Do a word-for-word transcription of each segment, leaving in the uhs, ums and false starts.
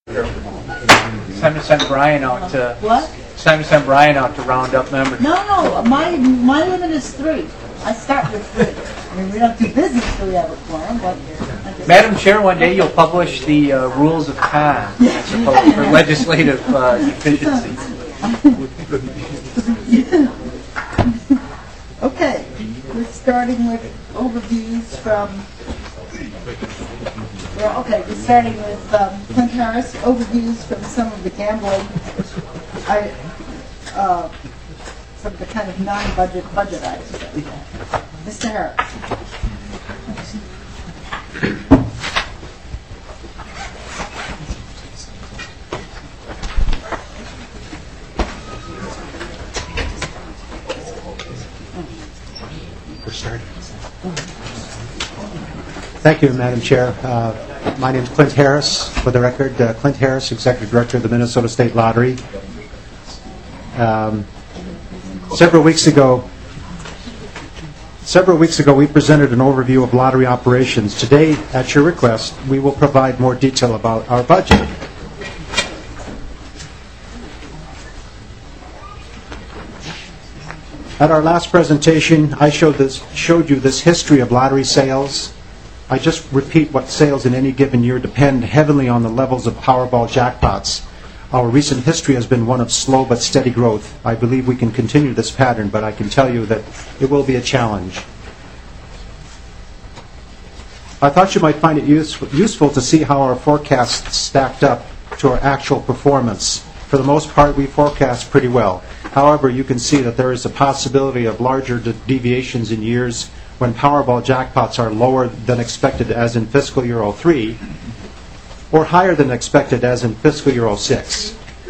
It's time to send Brian out to. What? It's time to send Brian out to round up members. No, no. My my limit is three. I start with three. I mean, we don't do business till we have a quorum, but. Madam Chair, one day you'll publish the uh, rules of con, I suppose, for legislative uh, efficiency. Okay, we're starting with overviews from. Well, okay, we're starting with um, Clint Harris, overviews from some of the gambling, I, uh, some of the kind of non-budget budget items. Mister Harris. We're starting. Thank you, Madam Chair. Uh, my name is Clint Harris. For the record, uh, Clint Harris, Executive Director of the Minnesota State Lottery. Um, several weeks ago, several weeks ago, we presented an overview of lottery operations. Today, at your request, we will provide more detail about our budget. At our last presentation, I showed this, showed you this history of lottery sales. I just repeat what sales in any given year depend heavily on the levels of Powerball jackpots. Our recent history has been one of slow but steady growth. I believe we can continue this pattern, but I can tell you that it will be a challenge. I thought you might find it use, useful to see how our forecasts stacked up to our actual performance. For the most part, we forecast pretty well. However, you can see that there is a possibility of larger de- deviations in years when Powerball jackpots are lower than expected, as in fiscal year oh three, or higher than expected, as in fiscal year oh six.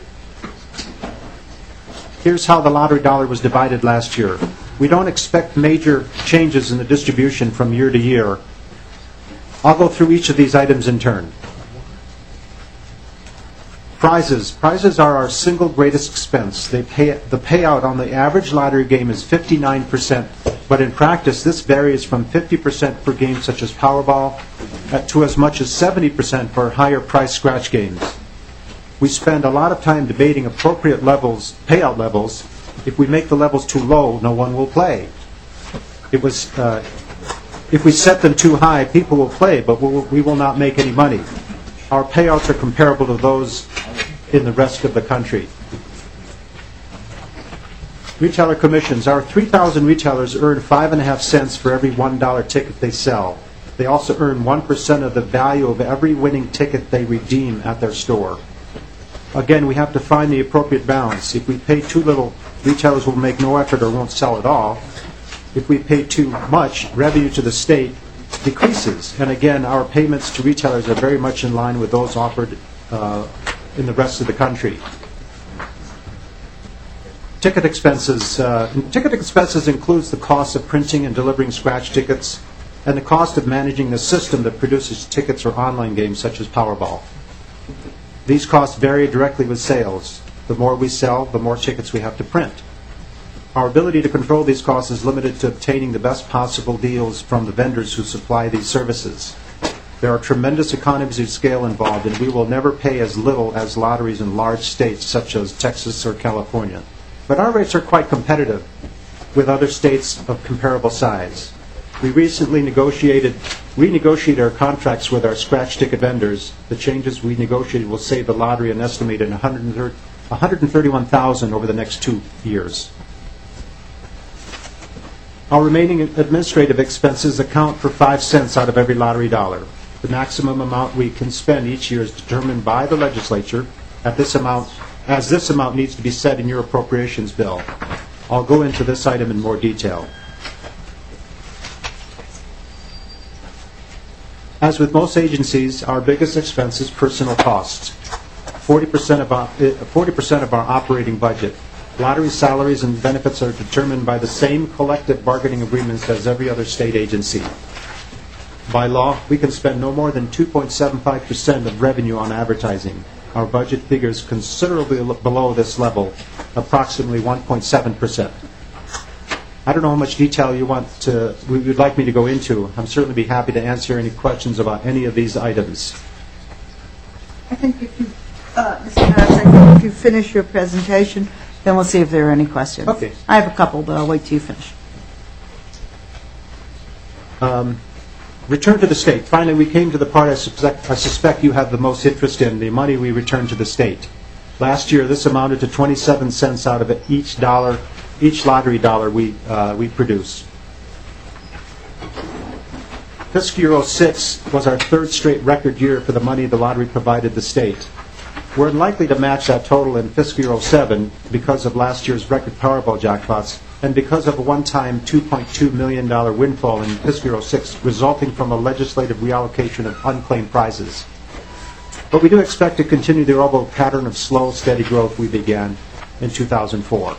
Here's how the lottery dollar was divided last year. We don't expect major changes in the distribution from year to year. I'll go through each of these items in turn. Prizes. Prizes are our single greatest expense. They pay, the payout on the average lottery game is fifty-nine percent, but in practice this varies from fifty percent for games such as Powerball to as much as seventy percent for higher price scratch games. We spend a lot of time debating appropriate levels, payout levels. If we make the levels too low, no one will play. It was, uh, if we set them too high, people will play, but we will, we will not make any money. Our payouts are comparable to those in the rest of the country. Retailer commissions. Our three thousand retailers earn five and a half cents for every one dollar ticket they sell. They also earn one percent of the value of every winning ticket they redeem at their store. Again, we have to find the appropriate balance. If we pay too little, retailers will make no effort or won't sell at all. If we pay too much, revenue to the state decreases. And again, our payments to retailers are very much in line with those offered uh, in the rest of the country. Ticket expenses. Uh, ticket expenses includes the cost of printing and delivering scratch tickets and the cost of managing the system that produces tickets for online games such as Powerball. These costs vary directly with sales. The more we sell, the more tickets we have to print. Our ability to control these costs is limited to obtaining the best possible deals from the vendors who supply these services. There are tremendous economies of scale involved, and we will never pay as little as lotteries in large states such as Texas or California. But our rates are quite competitive with other states of comparable size. We recently negotiated, renegotiated our contracts with our scratch ticket vendors. The changes we negotiated will save the lottery an estimated one hundred thirty-one thousand dollars over the next two years. Our remaining administrative expenses account for five cents out of every lottery dollar. The maximum amount we can spend each year is determined by the legislature. At this amount, as this amount needs to be set in your appropriations bill. I'll go into this item in more detail. As with most agencies, our biggest expense is personnel costs. forty percent of our, forty percent of our operating budget. Lottery salaries and benefits are determined by the same collective bargaining agreements as every other state agency. By law, we can spend no more than two point seven five percent of revenue on advertising. Our budget figures considerably below this level, approximately one point seven percent. I don't know how much detail you want to, you'd like me to go into. I'm certainly be happy to answer any questions about any of these items. I think if you Uh, Mister Harris, I think if you finish your presentation, then we'll see if there are any questions. Okay. I have a couple, but I'll wait till you finish. Um, Return to the state. Finally, we came to the part I suspect, I suspect you have the most interest in, the money we return to the state. Last year, this amounted to twenty-seven cents out of it each dollar, each lottery dollar we, uh, we produce. Fiscal year oh six was our third straight record year for the money the lottery provided the state. We're unlikely to match that total in fiscal year oh seven because of last year's record Powerball jackpots and because of a one-time two point two million dollars windfall in fiscal year oh six resulting from a legislative reallocation of unclaimed prizes. But we do expect to continue the overall pattern of slow, steady growth we began in two thousand four.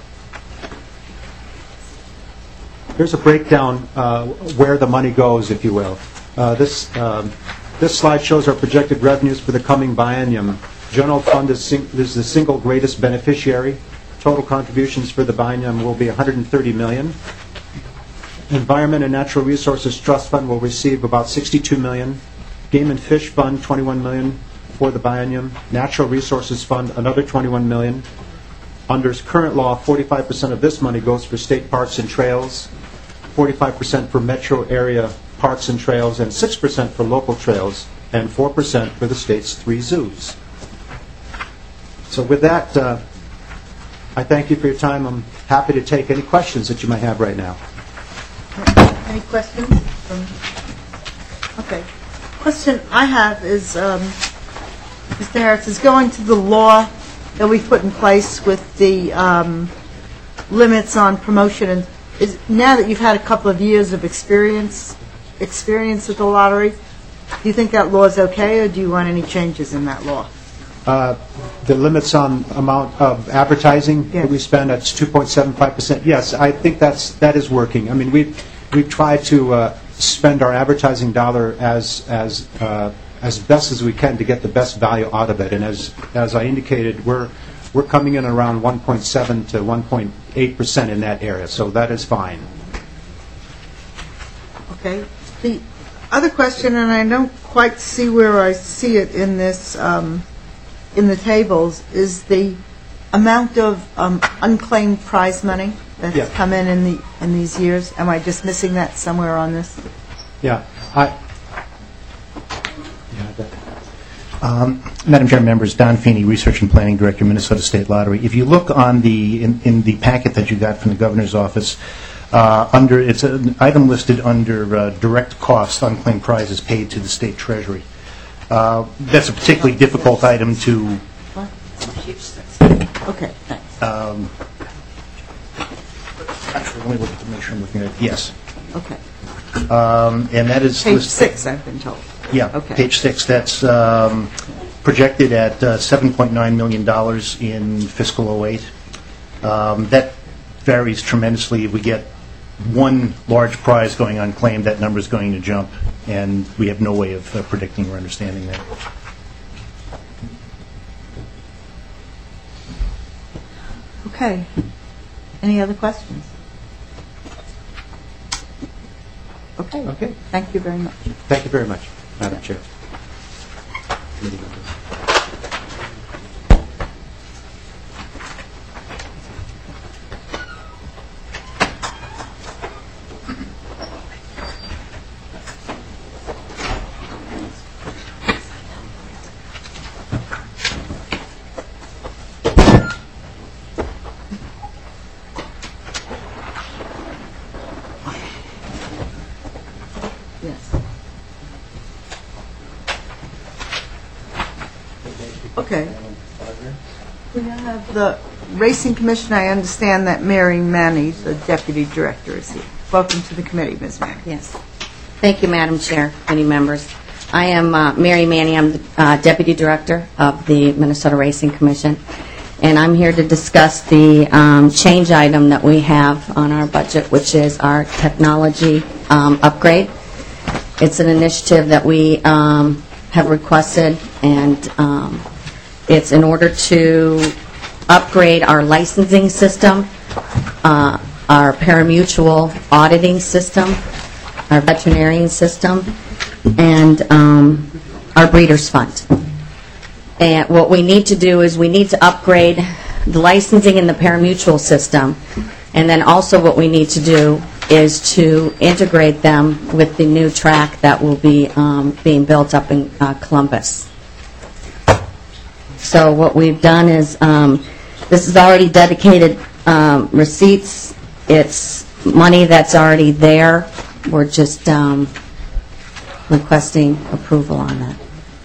Here's a breakdown uh, where the money goes, if you will. Uh, this, um, this slide shows our projected revenues for the coming biennium. General fund is, sing- is the single greatest beneficiary. Total contributions for the biennium will be one hundred thirty million dollars. Environment and Natural Resources Trust Fund will receive about sixty-two million dollars. Game and Fish Fund, twenty-one million dollars for the biennium. Natural Resources Fund, another twenty-one million dollars. Under current law, forty-five percent of this money goes for state parks and trails, forty-five percent for metro area parks and trails, and six percent for local trails, and four percent for the state's three zoos. So with that, uh, I thank you for your time. I'm happy to take any questions that you might have right now. Any questions? From... Okay. Question I have is, um, Mister Harris, is going to the law that we put in place with the um, limits on promotion, and is, now that you've had a couple of years of experience experience with the lottery, do you think that law is okay, or do you want any changes in that law? Uh, the limits on amount of advertising Yes. that we spend, that's two point seven five percent. Yes, I think that's that is working. I mean, we've we've tried to uh, spend our advertising dollar as as uh, as best as we can to get the best value out of it. And as as I indicated, we're we're coming in around one point seven to one point eight percent in that area. So that is fine. Okay. The other question, and I don't quite see where I see it in this, um, in the tables, is the amount of um, unclaimed prize money that's Yeah. come in in, the, in these years. Am I just missing that somewhere on this? Yeah. I. Yeah. That, Um, Madam Chair, members, Don Feeney, Research and Planning Director, Minnesota State Lottery. If you look on the in, in the packet that you got from the governor's office, uh, under it's an item listed under uh, direct costs, unclaimed prizes paid to the state treasury. Uh, that's a particularly difficult item to. What? Okay, thanks. Um, actually, let me look at to make sure I'm looking at it. Yes, Okay. um, and that is Page listed- six, I've been told. Yeah, Okay. page six, that's um, projected at uh, seven point nine million dollars in fiscal oh eight. Um, That varies tremendously. If we get one large prize going unclaimed, that number is going to jump, and we have no way of uh, predicting or understanding that. Okay. Any other questions? Okay. Okay. Thank you very much. thank you very much, Madam Chair. Committee members. Yes. Okay. We now have the Racing Commission. I understand that Mary Manny, the Deputy Director, is here. Welcome to the committee, Miz Manny. Yes. Thank you, Madam Chair, committee members. I am uh, Mary Manny. I'm the uh, Deputy Director of the Minnesota Racing Commission, and I'm here to discuss the um, change item that we have on our budget, which is our technology um, upgrade. It's an initiative that we um, have requested, and um, it's in order to upgrade our licensing system, uh, our parimutuel auditing system, our veterinarian system, and um, our breeders fund. And what we need to do is we need to upgrade the licensing in the parimutuel system. And then also what we need to do is to integrate them with the new track that will be um, being built up in uh, Columbus. So what we've done is, um, this is already dedicated um, receipts. It's money that's already there. We're just um, requesting approval on that.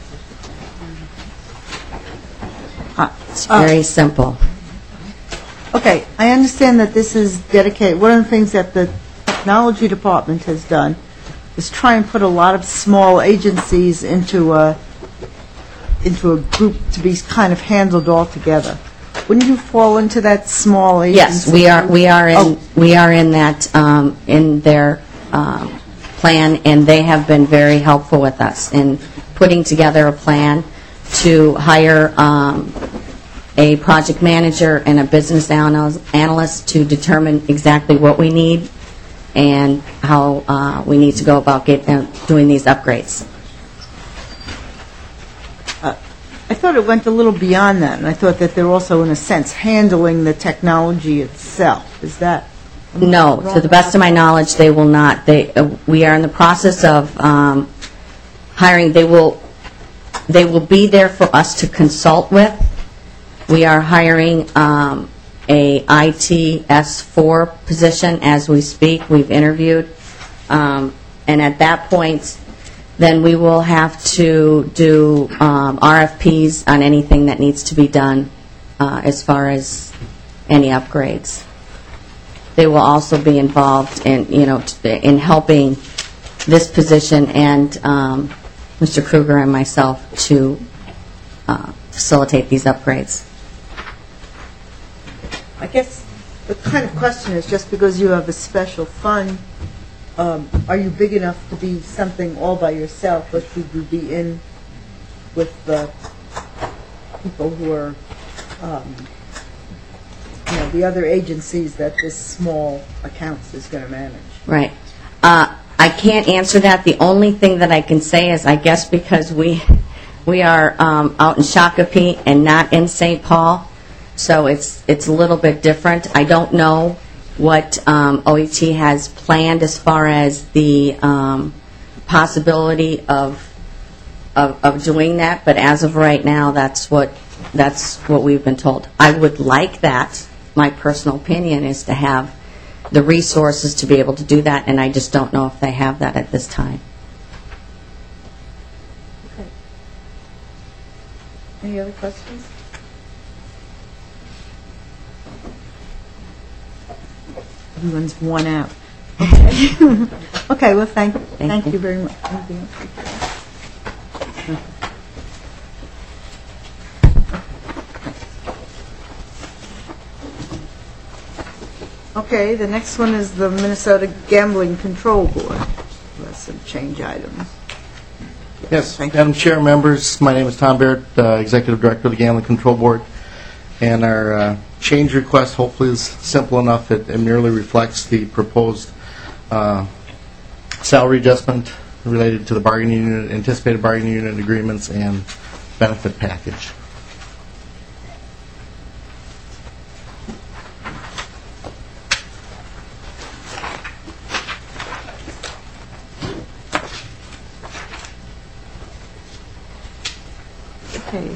It's very simple. Okay, I understand that this is dedicated, one of the things that the technology department has done is try and put a lot of small agencies into a, into a group to be kind of handled all together. Wouldn't you fall into that small agency? Yes, we are, we are in, Oh. we are in that, um, in their um, plan, and they have been very helpful with us in putting together a plan to hire um, a project manager and a business analyst analyst to determine exactly what we need and how uh, we need to go about get, uh, doing these upgrades. I thought it went a little beyond that, and I thought that they're also, in a sense, handling the technology itself. Is that? No, to the best of my knowledge, they will not. They, uh, we are in the process of um, hiring. They will, they will be there for us to consult with. We are hiring um, a I T S four position as we speak. We've interviewed, um, and at that point, then we will have to do um, R F Ps on anything that needs to be done uh, as far as any upgrades. They will also be involved in, you know, t- in helping this position and um, Mister Kruger and myself to uh, facilitate these upgrades. I guess the kind of question is, just because you have a special fund, um, are you big enough to be something all by yourself, or should you be in with the people who are, um, you know, the other agencies that this small accounts is going to manage? Right. Uh, I can't answer that. The only thing that I can say is, I guess because we we are um, out in Shakopee and not in Saint Paul, so it's it's a little bit different. I don't know what um, O E T has planned as far as the um, possibility of, of of doing that, but as of right now, that's what that's what we've been told. I would like that. My personal opinion is to have the resources to be able to do that, and I just don't know if they have that at this time. Okay. Any other questions? Everyone's worn out. Okay. Okay, well, thank, thank you. you very much. Anything else? Okay, the next one is the Minnesota Gambling Control Board. That's some change items. Yes, Thank you. Madam Chair, members, my name is Tom Barrett, uh, Executive Director of the Gambling Control Board, and our uh, change request hopefully is simple enough. It, it merely reflects the proposed uh, salary adjustment related to the bargaining unit, anticipated bargaining unit agreements, and benefit package. Okay.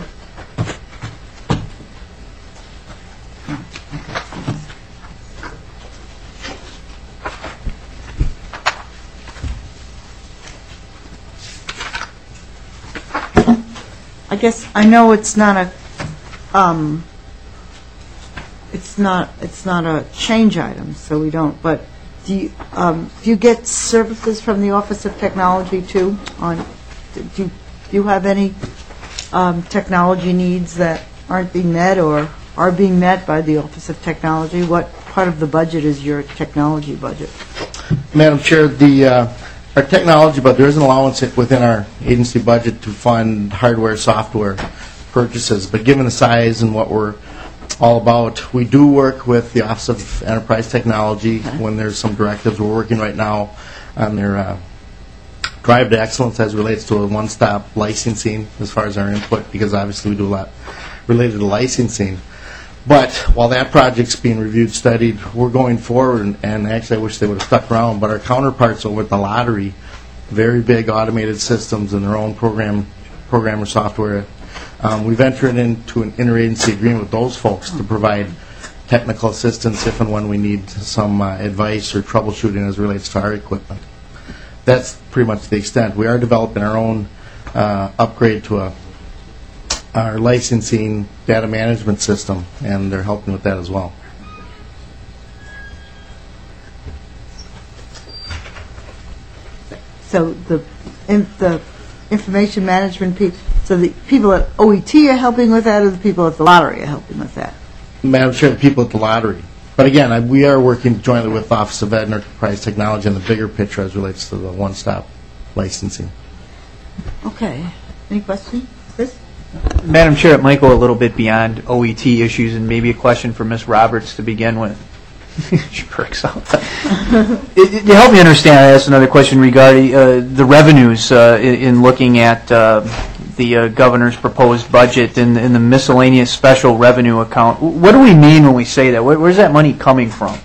I guess, I know it's not a, um, it's not, it's not a change item, so we don't, but do you, um, do you get services from the Office of Technology too? On, do you, do you have any um, technology needs that aren't being met or are being met by the Office of Technology? What part of the budget is your technology budget? Madam Chair, the uh, our technology, but there is an allowance within our agency budget to fund hardware, software purchases. But given the size and what we're all about, we do work with the Office of Enterprise Technology when there's some directives. We're working right now on their uh, drive to excellence as relates to a one-stop licensing as far as our input, because obviously we do a lot related to licensing. But while that project's being reviewed, studied, we're going forward, and, and actually I wish they would have stuck around, but our counterparts over at the lottery, very big automated systems and their own program programmer software. Um, we've entered into an interagency agreement with those folks to provide technical assistance if and when we need some uh, advice or troubleshooting as it relates to our equipment. That's pretty much the extent. We are developing our own uh, upgrade to a our licensing data management system, and they're helping with that as well. So the, in, the information management people, so the people at O E T are helping with that, or the people at the lottery are helping with that? Madam Chair, the people at the lottery. But again, I, we are working jointly with the Office of Ed and Enterprise Technology on the bigger picture as relates to the one-stop licensing. Okay. Any questions? Chris? Madam Chair, it might go a little bit beyond O E T issues, and maybe a question for Miz Roberts to begin with. She perks up. It- it- To help me understand, I asked another question regarding uh, the revenues uh, in in looking at uh, the uh, governor's proposed budget and in the miscellaneous special revenue account. What do we mean when we say that? Where- Where's that money coming from?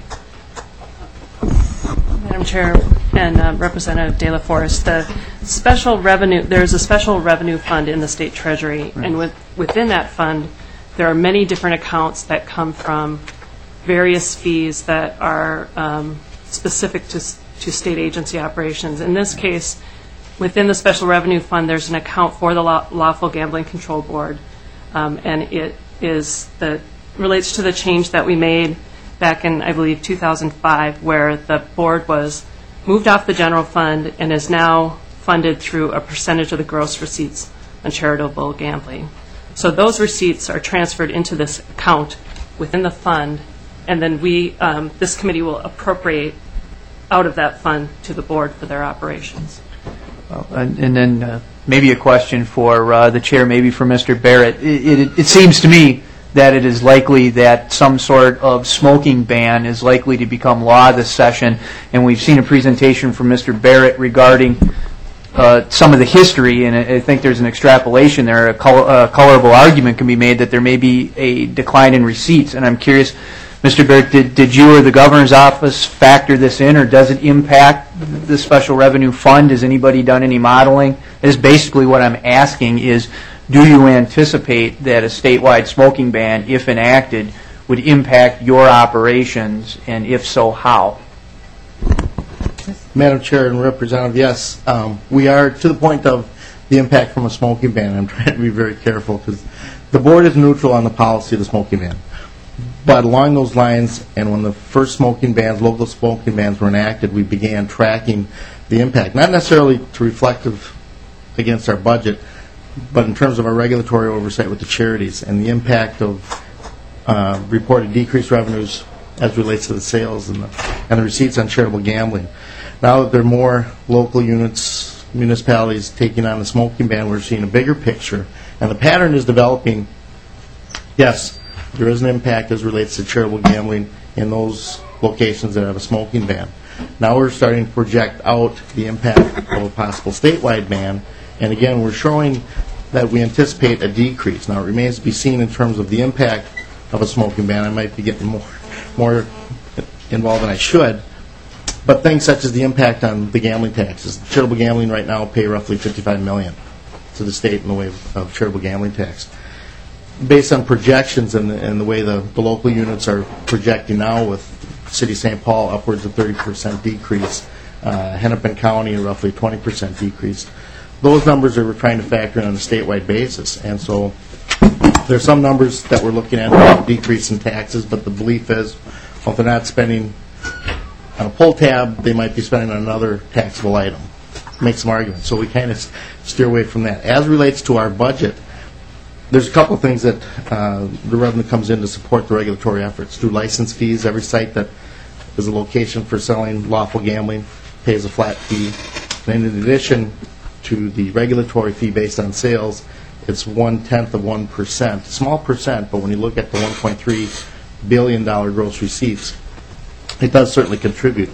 Madam Chair and uh, Representative De La Forest, the special revenue, there's a special revenue fund in the state treasury, and with, within that fund, there are many different accounts that come from various fees that are um, specific to, s- to state agency operations. In this case, within the special revenue fund, there's an account for the Law- Lawful Gambling Control Board, um, and it is the relates to the change that we made back in, I believe, two thousand five, where the board was moved off the general fund and is now funded through a percentage of the gross receipts on charitable gambling. So those receipts are transferred into this account within the fund, and then we, um, this committee will appropriate out of that fund to the board for their operations. Well, And and then uh, maybe a question for uh, the chair, maybe for Mister Barrett. It, it, it seems to me that it is likely that some sort of smoking ban is likely to become law this session, and we've seen a presentation from Mister Barrett regarding uh, some of the history, and I I think there's an extrapolation there. A col- uh, colorable argument can be made that there may be a decline in receipts, and I'm curious, Mister Barrett, did, did you or the governor's office factor this in, or does it impact the special revenue fund? Has anybody done any modeling? Is basically what I'm asking is, do you anticipate that a statewide smoking ban, if enacted, would impact your operations, and if so, how? Madam Chair and Representative, yes, um, we are to the point of the impact from a smoking ban. I'm trying to be very careful because the board is neutral on the policy of the smoking ban. But along those lines, and when the first smoking bans, local smoking bans were enacted, we began tracking the impact, not necessarily to reflective against our budget, but in terms of our regulatory oversight with the charities and the impact of uh, reported decreased revenues as relates to the sales and the, and the receipts on charitable gambling. Now that there are more local units, municipalities taking on the smoking ban, we're seeing a bigger picture, and the pattern is developing. Yes, there is an impact as relates to charitable gambling in those locations that have a smoking ban. Now we're starting to project out the impact of a possible statewide ban, and again, we're showing that we anticipate a decrease. Now, it remains to be seen in terms of the impact of a smoking ban. I might be getting more, more involved than I should, but things such as the impact on the gambling taxes. Charitable gambling right now pay roughly fifty-five million dollars to the state in the way of, of charitable gambling tax. Based on projections and, and the way the, the local units are projecting now, with City of Saint Paul upwards of thirty percent decrease, uh, Hennepin County roughly twenty percent decrease. Those numbers are we're trying to factor in on a statewide basis, and so there's some numbers that we're looking at about decrease in taxes, but the belief is, well, if they're not spending on a pull tab, they might be spending on another taxable item. Make some arguments. So we kind of steer away from that. As relates to our budget, there's a couple of things that uh, the revenue comes in to support the regulatory efforts. Through license fees, every site that is a location for selling lawful gambling pays a flat fee. And in addition to the regulatory fee based on sales, it's one-tenth of one percent. Small percent, but when you look at the one point three billion dollars gross receipts, it does certainly contribute.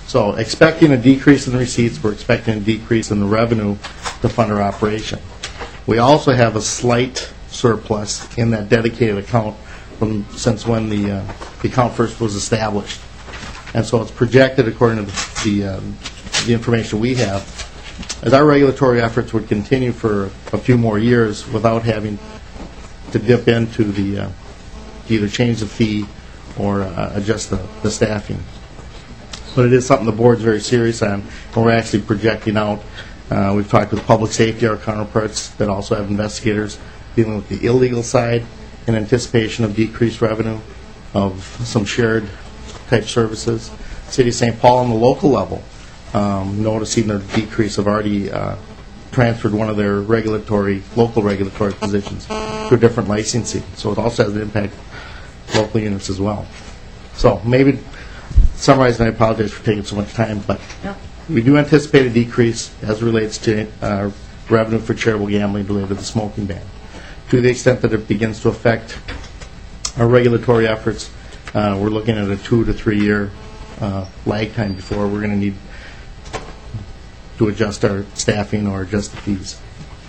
So expecting a decrease in the receipts, we're expecting a decrease in the revenue to fund our operation. We also have a slight surplus in that dedicated account from since when the, uh, the account first was established. And so it's projected, according to the, the, um, the information we have, as our regulatory efforts would continue for a few more years without having to dip into the, uh, either change the fee or uh, adjust the, the staffing. But it is something the board's very serious on, and we're actually projecting out. Uh, we've talked with public safety, our counterparts that also have investigators dealing with the illegal side in anticipation of decreased revenue of some shared type services. City of Saint Paul on the local level, um, noticing a decrease, have already uh, transferred one of their regulatory, local regulatory positions to a different licensing. So it also has an impact on local units as well. So maybe summarize, and I apologize for taking so much time, but No. we do anticipate a decrease as relates to uh, revenue for charitable gambling related to the smoking ban. To the extent that it begins to affect our regulatory efforts, uh, we're looking at a two to three year uh, lag time before we're going to need to adjust our staffing or adjust the fees.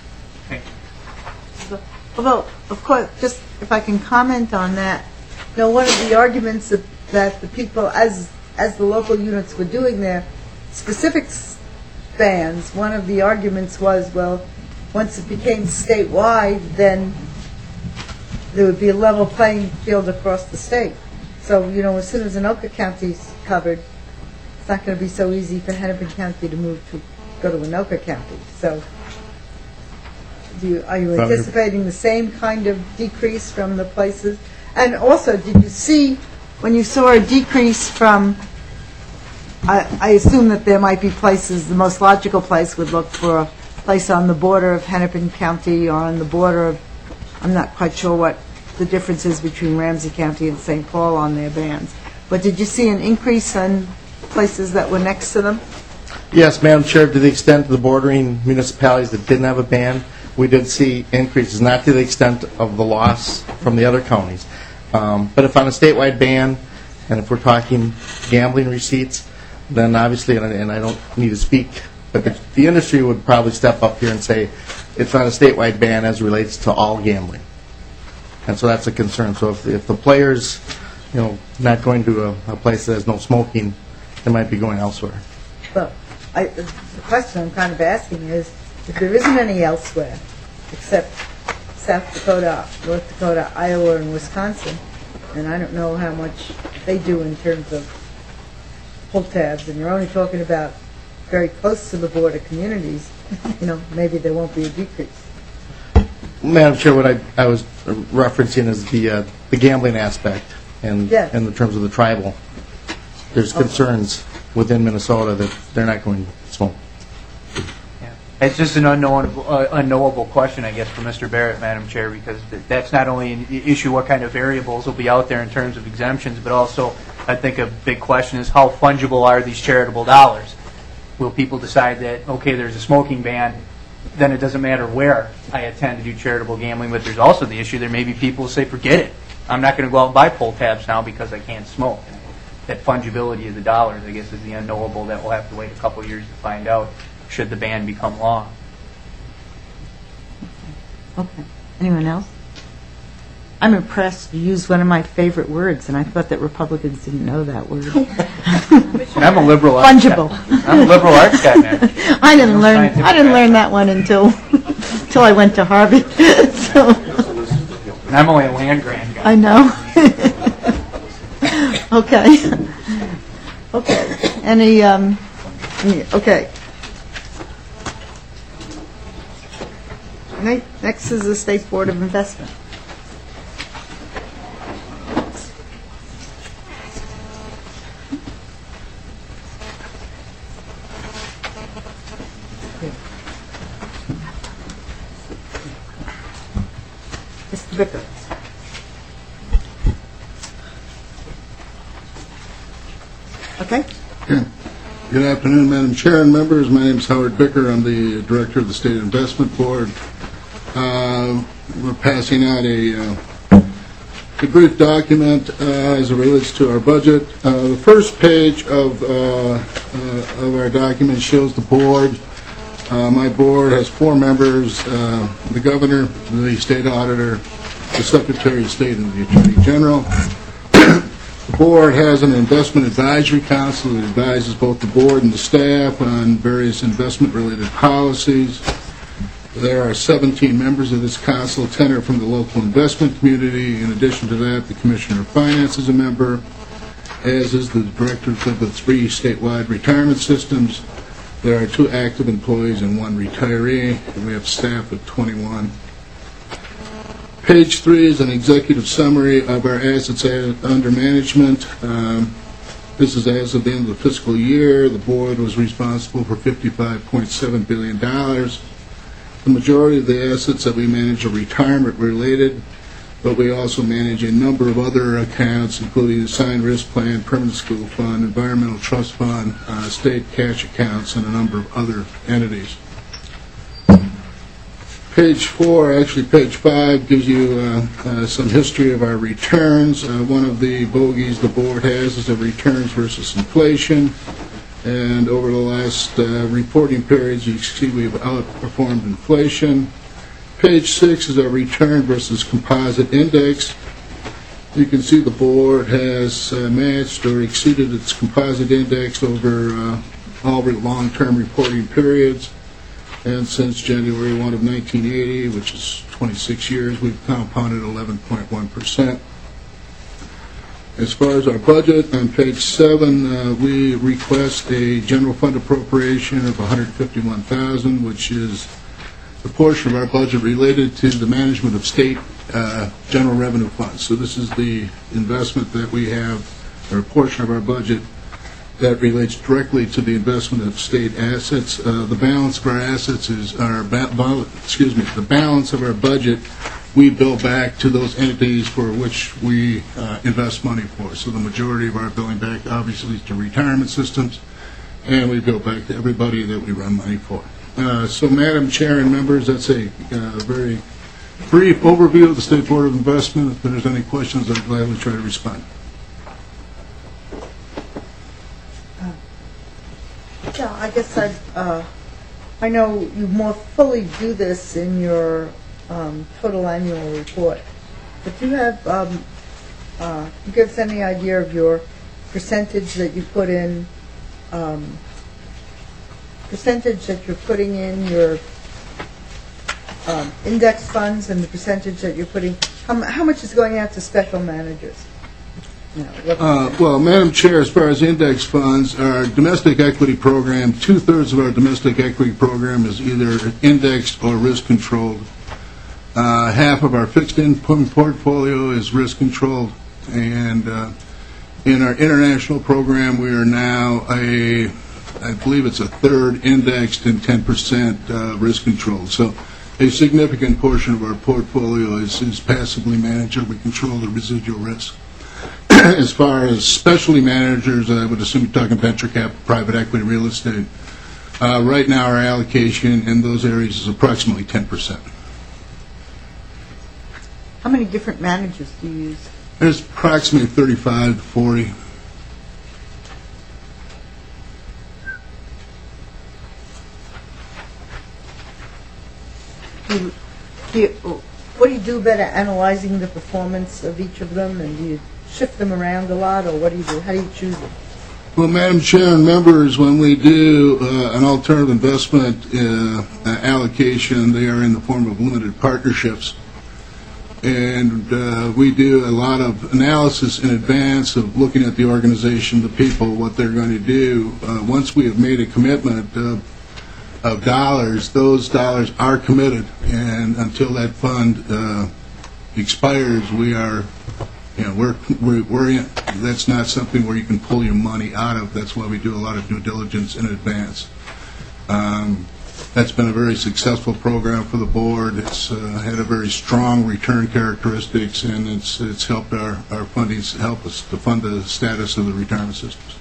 Although, of course, just if I can comment on that, you know, one of the arguments that, that the people, as as the local units were doing their specific bans, one of the arguments was, well, once it became statewide, then there would be a level playing field across the state. So, you know, as soon as Anoka County's covered, it's not going to be so easy for Hennepin County to move to go to Anoka County. So, do you, are you anticipating the same kind of decrease from the places? And also, did you see, when you saw a decrease from, I, I assume that there might be places, the most logical place would look for a place on the border of Hennepin County or on the border of, I'm not quite sure what the difference is between Ramsey County and Saint Paul on their bans. But did you see an increase in places that were next to them? Yes, Madam Chair, to the extent of the bordering municipalities that didn't have a ban, we did see increases, not to the extent of the loss from the other counties. Um, but if on a statewide ban, and if we're talking gambling receipts, then obviously, and I, and I don't need to speak, but the, the industry would probably step up here and say it's not a statewide ban as relates to all gambling. And so that's a concern. So if, if the players, you know, not going to a, a place that has no smoking, they might be going elsewhere. Well, I, the question I'm kind of asking is, if there isn't any elsewhere except South Dakota, North Dakota, Iowa, and Wisconsin, and I don't know how much they do in terms of pull tabs, and you're only talking about very close to the border communities, you know, maybe there won't be a decrease. Madam Chair, what I, I was referencing is the uh, the gambling aspect, and Yes. in the terms of the tribal. There's concerns within Minnesota that they're not going to smoke. Yeah. It's just an unknowable, uh, unknowable question, I guess, for Mister Barrett, Madam Chair, because th- that's not only an i- issue what kind of variables will be out there in terms of exemptions, but also I think a big question is how fungible are these charitable dollars? Will people decide that, okay, there's a smoking ban, then it doesn't matter where I attend to do charitable gambling, but there's also the issue there may be people who say, forget it, I'm not going to go out and buy pull tabs now because I can't smoke. That fungibility of the dollars, I guess, is the unknowable that we'll have to wait a couple of years to find out should the ban become law. Okay. Anyone else? I'm impressed you used one of my favorite words, and I thought that Republicans didn't know that word. And I'm a liberal arts Fungible. guy. I'm a liberal arts guy, man. I didn't No learn. scientific I didn't learn background. that one until until I went to Harvard. So And I'm only a land grant guy. I know. Okay. Okay. Any? Um, any- okay. Ne- Next is the State Board of Investment. Mister Bicker. Okay. Good afternoon, Madam Chair and members. My name is Howard Bicker. I'm the Director of the State Investment Board. Uh, We're passing out a uh, a brief document uh, as it relates to our budget. Uh, the first page of, uh, uh, of our document shows the board. Uh, my board has four members, uh, the governor, the state auditor, the secretary of state, and the attorney general. The board has an investment advisory council that advises both the board and the staff on various investment-related policies. There are seventeen members of this council, ten are from the local investment community. In addition to that, the Commissioner of Finance is a member, as is the directors of the three statewide retirement systems. There are two active employees and one retiree, and we have staff of twenty-one. Page three is an executive summary of our assets under management. Um, this is as of the end of the fiscal year. The board was responsible for fifty-five point seven billion dollars. The majority of the assets that we manage are retirement related, but we also manage a number of other accounts, including the assigned risk plan, permanent school fund, environmental trust fund, uh, state cash accounts, and a number of other entities. Page four, actually page five, gives you uh, uh, some history of our returns. Uh, one of the bogeys the board has is the returns versus inflation. And over the last uh, reporting periods, you see we've outperformed inflation. Page six is our return versus composite index. You can see the board has uh, matched or exceeded its composite index over uh, all the long-term reporting periods. And since January first of nineteen eighty, which is twenty-six years, we've compounded eleven point one percent. As far as our budget, on page seven, uh, we request a general fund appropriation of one hundred fifty-one thousand dollars, which is the portion of our budget related to the management of state uh, general revenue funds. So this is the investment that we have, or a portion of our budget that relates directly to the investment of state assets. Uh, the balance of our assets is our ba- ba- excuse me, the balance of our budget we bill back to those entities for which we uh, invest money for. So the majority of our billing back, obviously, is to retirement systems, and we bill back to everybody that we run money for. Uh, so, Madam Chair and members, that's a uh, very brief overview of the State Board of Investment. If there's any questions, I'd gladly try to respond. Yeah, I guess I, uh, I know you more fully do this in your um, total annual report, but do you have, um, uh, can you give us any idea of your percentage that you put in, um, percentage that you're putting in your um, index funds and the percentage that you're putting, how, mu- how much is going out to special managers? You know, what Uh, well, Madam Chair, as far as index funds, our domestic equity program, two-thirds of our domestic equity program is either indexed or risk-controlled. Uh, half of our fixed income portfolio is risk-controlled, and uh, in our international program, we are now a, I believe it's a third indexed and ten percent uh, risk-controlled. So a significant portion of our portfolio is, is passively managed, or we control the residual risk. As far as specialty managers, I would assume you're talking venture capital, private equity, real estate. Uh, right now, our allocation in those areas is approximately ten percent. How many different managers do you use? There's approximately thirty-five to forty. Do you, do you, what do you do about analyzing the performance of each of them, and do you shift them around a lot, or what do you do? How do you choose them? Well, Madam Chair and members, when we do uh, an alternative investment uh, allocation, they are in the form of limited partnerships. And uh, we do a lot of analysis in advance of looking at the organization, the people, what they're going to do. Uh, once we have made a commitment of, of dollars, those dollars are committed. And until that fund uh, expires, we are, you know, we're, we're, we're in. That's not something where you can pull your money out of. That's why we do a lot of due diligence in advance. Um, That's been a very successful program for the board. It's uh, had a very strong return characteristics, and it's it's helped our, our funding help us to fund the status of the retirement systems.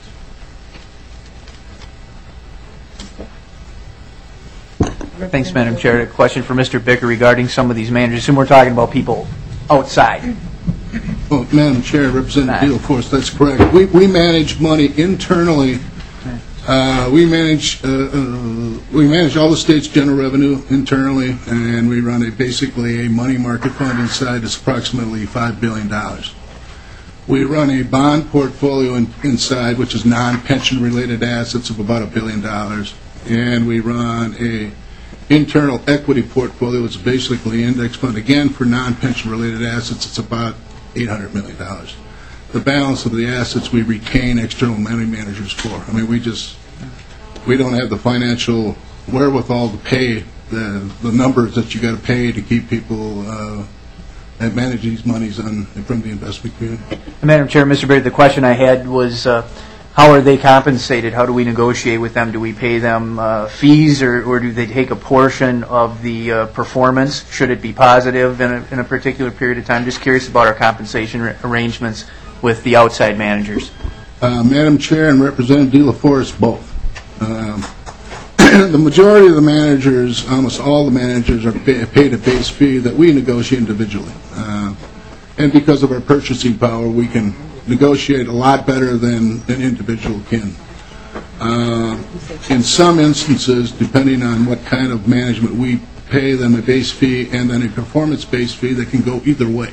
Thanks, Madam Chair. A question for Mister Bicker regarding some of these managers. And we're talking about people outside. Oh, Madam Chair, Representative De La Force, that's correct. We we manage money internally. Uh, we manage uh, uh, we manage all the state's general revenue internally, and we run a basically a money market fund inside that's approximately five billion dollars. We run a bond portfolio in, inside, which is non-pension related assets of about a billion dollars, and we run a internal equity portfolio, which is basically index fund again for non-pension related assets. It's about eight hundred million dollars. The balance of the assets we retain external money managers for. I mean, we just, we don't have the financial wherewithal to pay the the numbers that you got to pay to keep people uh, that manage these monies on from the investment community. Madam Chair, Mister Baird, the question I had was, uh, how are they compensated? How do we negotiate with them? Do we pay them uh, fees, or, or do they take a portion of the uh, performance? Should it be positive in a, in a particular period of time? Just curious about our compensation r- arrangements with the outside managers. Uh, Madam Chair and Representative De La Forest, both. Um, the majority of the managers, almost all the managers, are pay, paid a base fee that we negotiate individually. Uh, and because of our purchasing power, we can negotiate a lot better than an individual can. Uh, in some instances, depending on what kind of management, we pay them a base fee and then a performance-based fee that can go either way.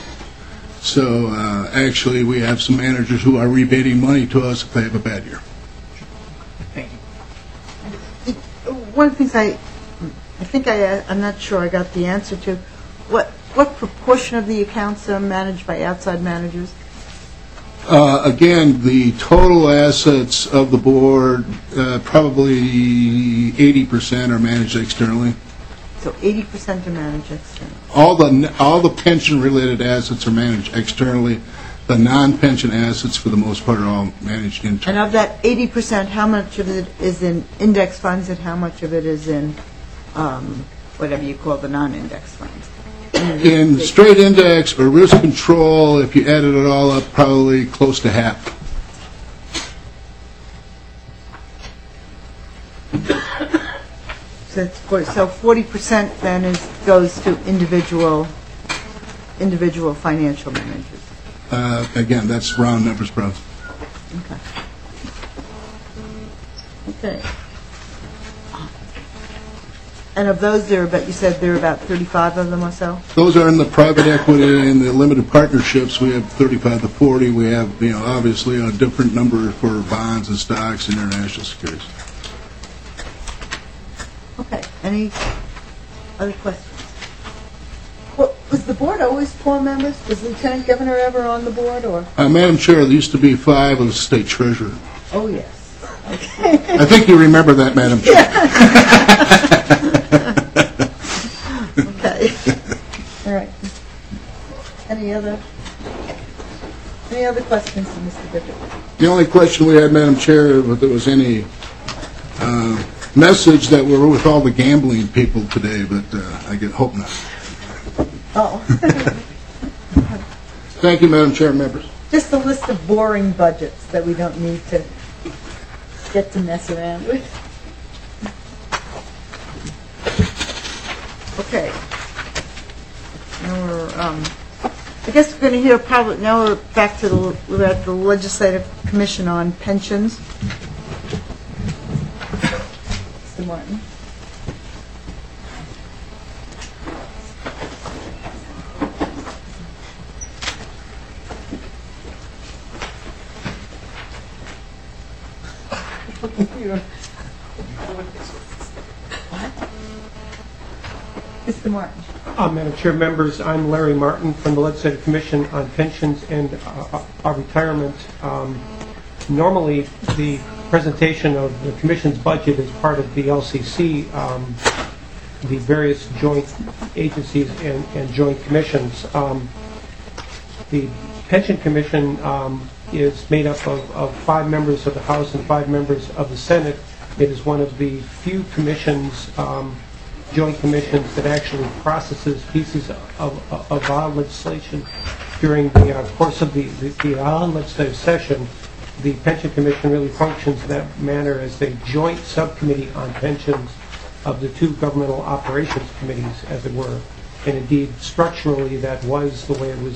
So uh, actually, we have some managers who are rebating money to us if they have a bad year. Thank you. One of the things I, I think I, I'm not sure I got the answer to, what what proportion of the accounts are managed by outside managers? Uh, again, the total assets of the board, uh, probably eighty percent are managed externally. So eighty percent are managed externally. All the all the pension-related assets are managed externally. The non-pension assets, for the most part, are all managed internally. And of that eighty percent, how much of it is in index funds and how much of it is in um, whatever you call the non-index funds? In straight index or risk control, if you added it all up, probably close to half. So, it's for, so forty percent then is goes to individual individual financial managers. Uh, again, that's round numbers, bro. Okay. Okay. And of those, there are about, you said there are about thirty-five of them or so? Those are in the private equity and the limited partnerships. We have thirty-five to forty. We have, you know, obviously a different number for bonds and stocks and international securities. Okay. Any other questions? Well, was the board always four members? Was the lieutenant governor ever on the board, or? Uh, Madam Chair, there used to be five of the state treasurer. Oh, yes. Okay. I think you remember that, Madam Chair. Okay. All right. Any other, any other questions for Mister Bishop? The only question we had, Madam Chair, if there was any uh, message that we're with all the gambling people today, but uh, I get, hope not. Oh. Thank you, Madam Chair, members. Just a list of boring budgets that we don't need to get to mess around with. Okay. Now we're, um, I guess we're going to hear probably, now we're back to the, we're at the Legislative Commission on Pensions. Mister Martin. Mister Martin. Uh, Madam Chair, members, I'm Larry Martin from the Legislative Commission on Pensions and uh, our Retirement. Um, normally, the presentation of the Commission's budget is part of the L C C, um, the various joint agencies and, and joint commissions. Um, the Pension Commission um, is made up of, of five members of the House and five members of the Senate. It is one of the few commissions, um, joint commissions, that actually processes pieces of, of, of our legislation during the uh, course of the, the, the uh, legislative session. The Pension Commission really functions in that manner as a joint subcommittee on pensions of the two governmental operations committees, as it were. And indeed, structurally, that was the way it was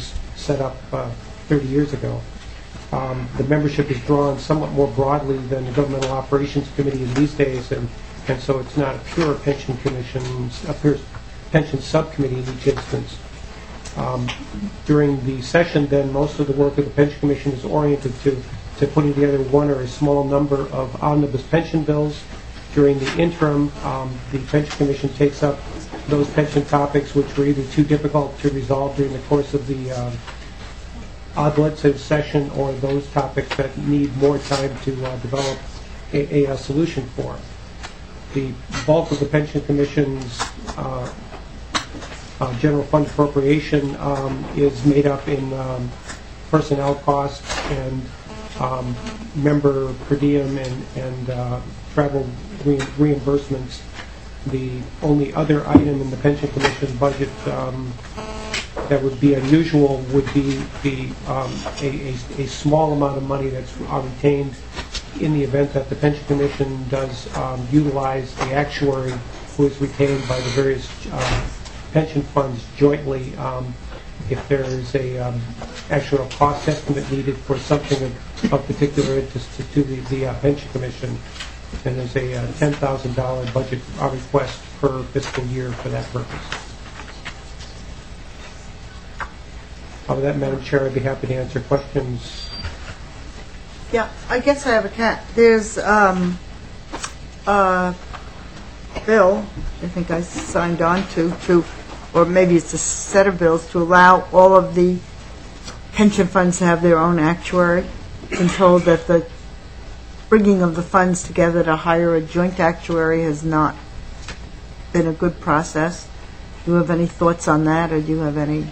set up uh, thirty years ago. Um, The membership is drawn somewhat more broadly than the Governmental Operations Committee in these days, and, and so it's not a pure pension commission, a pure pension subcommittee in each instance. Um, During the session, then, most of the work of the Pension Commission is oriented to, to putting together one or a small number of omnibus pension bills. During the interim, um, the Pension Commission takes up those pension topics which were either too difficult to resolve during the course of the um, odd legislative session, or those topics that need more time to uh, develop a, a, a solution for. The bulk of the Pension Commission's uh, uh, general fund appropriation um, is made up in um, personnel costs and um, member per diem and, and uh, travel re reimbursements. The only other item in the Pension Commission budget um, that would be unusual would be the um, a, a, a small amount of money that's retained in the event that the Pension Commission does um, utilize the actuary who is retained by the various uh, pension funds jointly. Um, if there is a um, actual cost estimate needed for something of, of particular interest to, to the, the uh, Pension Commission, and there's a uh, ten thousand dollar budget uh, request per fiscal year for that purpose. Uh, with that, Madam Chair, I'd be happy to answer questions. Yeah, I guess I have a cat. There's um, a bill, I think I signed on to, to, or maybe it's a set of bills to allow all of the pension funds to have their own actuary. I've been told that the bringing of the funds together to hire a joint actuary has not been a good process. Do you have any thoughts on that, or do you have any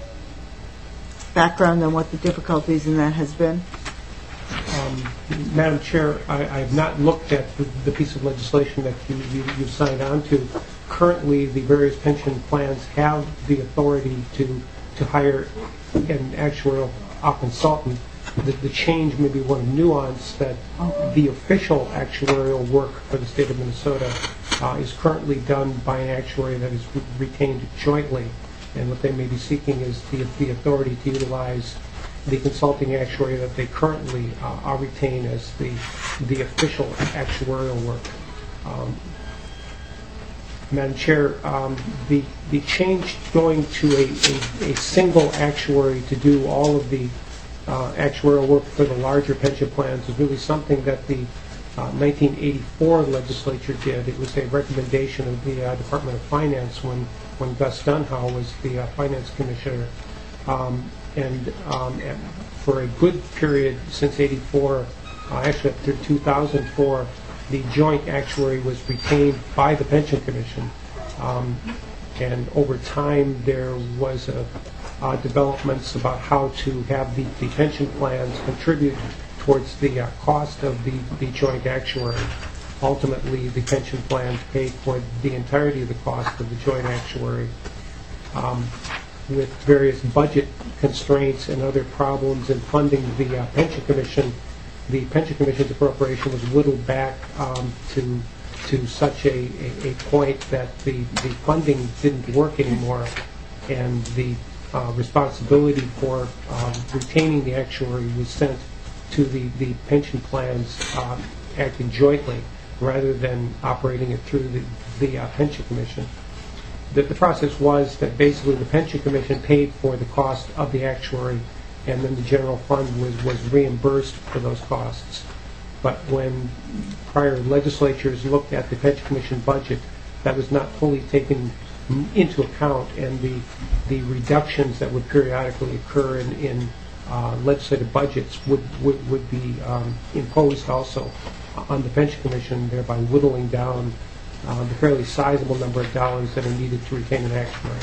background on what the difficulties in that has been? Um, Madam Chair, I, I have not looked at the, the piece of legislation that you, you, you've signed on to. Currently, the various pension plans have the authority to, to hire an actuarial uh, consultant. The, the change may be one of nuance that the official actuarial work for the state of Minnesota uh, is currently done by an actuary that is re retained jointly. And what they may be seeking is the, the authority to utilize the consulting actuary that they currently uh, are retained as the, the official actuarial work. Um, Madam Chair, um, the, the change going to a, a, a single actuary to do all of the uh, actuarial work for the larger pension plans is really something that the uh, nineteen eighty-four legislature did. It was a recommendation of the uh, Department of Finance when when Gus Dunhow was the uh, finance commissioner. Um, and, um, and for a good period since eighty-four, uh, actually up through two thousand four, the joint actuary was retained by the Pension Commission. Um, and over time there was a, uh, developments about how to have the, the pension plans contribute towards the uh, cost of the, the joint actuary. Ultimately, the pension plans paid for the entirety of the cost of the joint actuary. Um, with various budget constraints and other problems in funding the uh, Pension Commission, the Pension Commission's appropriation was whittled back um, to to such a, a, a point that the, the funding didn't work anymore, and the uh, responsibility for um, retaining the actuary was sent to the, the pension plans uh, acting jointly, rather than operating it through the, the uh, Pension Commission. The, the process was that basically the Pension Commission paid for the cost of the actuary, and then the general fund was, was reimbursed for those costs. But when prior legislatures looked at the Pension Commission budget, that was not fully taken into account, and the, the reductions that would periodically occur in, in uh, legislative budgets would, would, would be um, imposed also on the Pension Commission, thereby whittling down uh, the fairly sizable number of dollars that are needed to retain an actuary,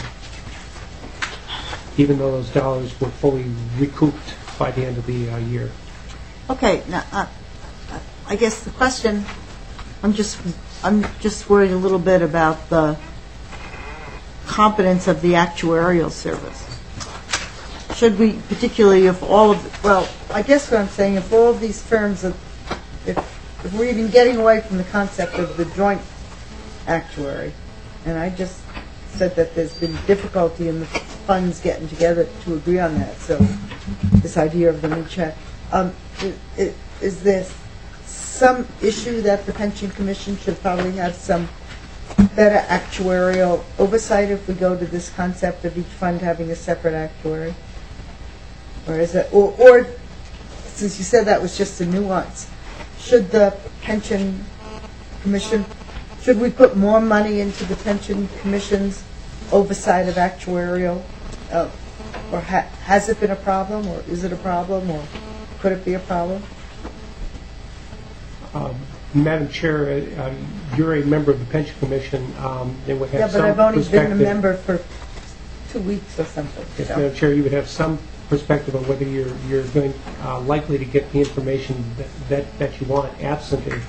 even though those dollars were fully recouped by the end of the uh, year. Okay, now, uh, I guess the question, I'm just, I'm just worried a little bit about the competence of the actuarial service. Should we, particularly if all of, well, I guess what I'm saying, if all of these firms, of, if, if we're even getting away from the concept of the joint actuary, and I just said that there's been difficulty in the funds getting together to agree on that, so this idea of the new check. Um, i- i- Is there some issue that the pension commission should probably have some better actuarial oversight if we go to this concept of each fund having a separate actuary? Or is it, or, or, since you said that was just a nuance, should the pension commission, should we put more money into the pension commission's oversight of actuarial? Uh, or ha has it been a problem, or is it a problem, or could it be a problem? Um, Madam Chair, uh, you're a member of the Pension Commission. Um, They would Yeah, have but some I've only been a perspective. member for two weeks or something. Yes, so. Madam Chair, you would have some perspective on whether you're you're going uh, likely to get the information that that, that you want absent a,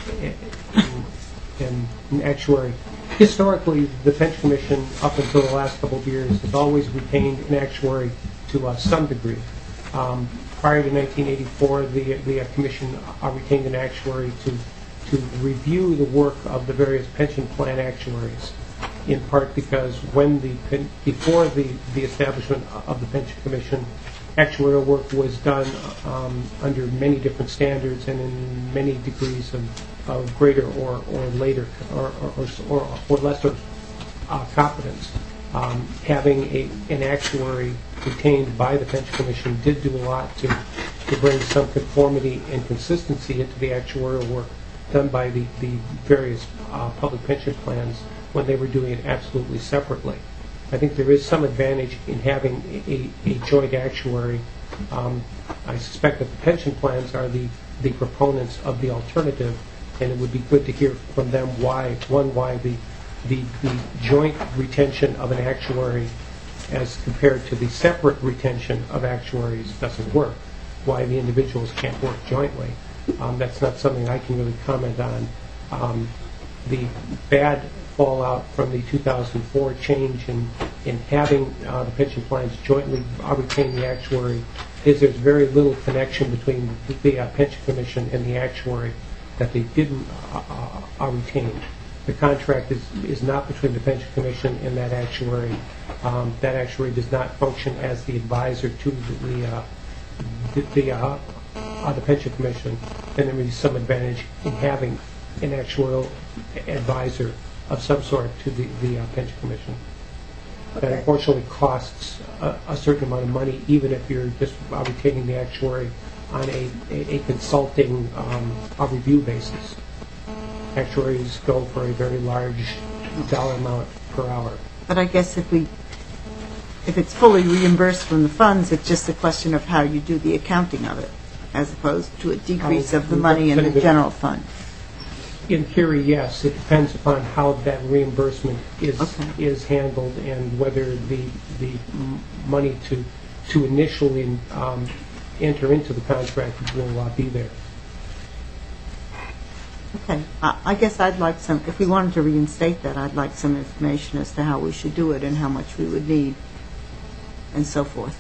a, an, an actuary. Historically, the Pension Commission, up until the last couple of years, has always retained an actuary to uh, some degree. Um, prior to nineteen eighty-four, the the Commission uh, retained an actuary to to review the work of the various pension plan actuaries, in part because when the pen- before the, the establishment of the Pension Commission, actuarial work was done um, under many different standards and in many degrees of, of greater or, or later or, or, or, or lesser uh, competence. Um, having a, an actuary retained by the Pension Commission did do a lot to, to bring some conformity and consistency into the actuarial work done by the, the various uh, public pension plans when they were doing it absolutely separately. I think there is some advantage in having a, a joint actuary. Um, I suspect that the pension plans are the, the proponents of the alternative, and it would be good to hear from them why, one, why the, the, the joint retention of an actuary as compared to the separate retention of actuaries doesn't work, why the individuals can't work jointly. Um, that's not something I can really comment on. Um, the bad fallout from the two thousand four change in, in having uh, the pension plans jointly uh, retain the actuary is there's very little connection between the, the uh, Pension Commission and the actuary that they didn't uh, uh, uh, retain. The contract is, is not between the Pension Commission and that actuary. Um, that actuary does not function as the advisor to the, the, uh, the, the uh, Uh, the Pension Commission, then there may be some advantage in having an actuarial advisor of some sort to the, the uh, Pension Commission. Okay. That unfortunately costs a, a certain amount of money, even if you're just uh, retaining the actuary on a, a, a consulting um, a review basis. Actuaries go for a very large dollar amount per hour. But I guess if we, if it's fully reimbursed from the funds, it's just a question of how you do the accounting of it, as opposed to a decrease of the money in the general fund. In theory, yes. It depends upon how that reimbursement is Okay. is handled and whether the the m- money to to initially um, enter into the contract will uh, be there. Okay, I I guess I'd like some, if we wanted to reinstate that, I'd like some information as to how we should do it and how much we would need, and so forth.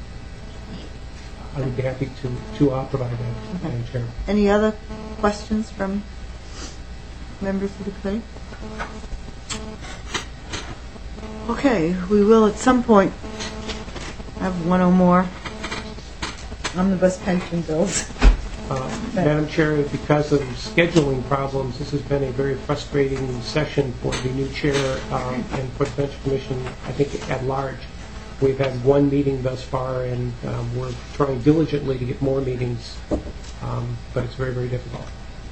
I would be happy to to uh, provide that, Okay. Madam Chair. Any other questions from members of the committee? Okay, we will at some point have one or more omnibus pension bills. Uh, Madam Chair, because of scheduling problems, this has been a very frustrating session for the new chair um, and for the Pension Commission, I think, at large. We've had one meeting thus far, and um, we're trying diligently to get more meetings, um, but it's very, very difficult.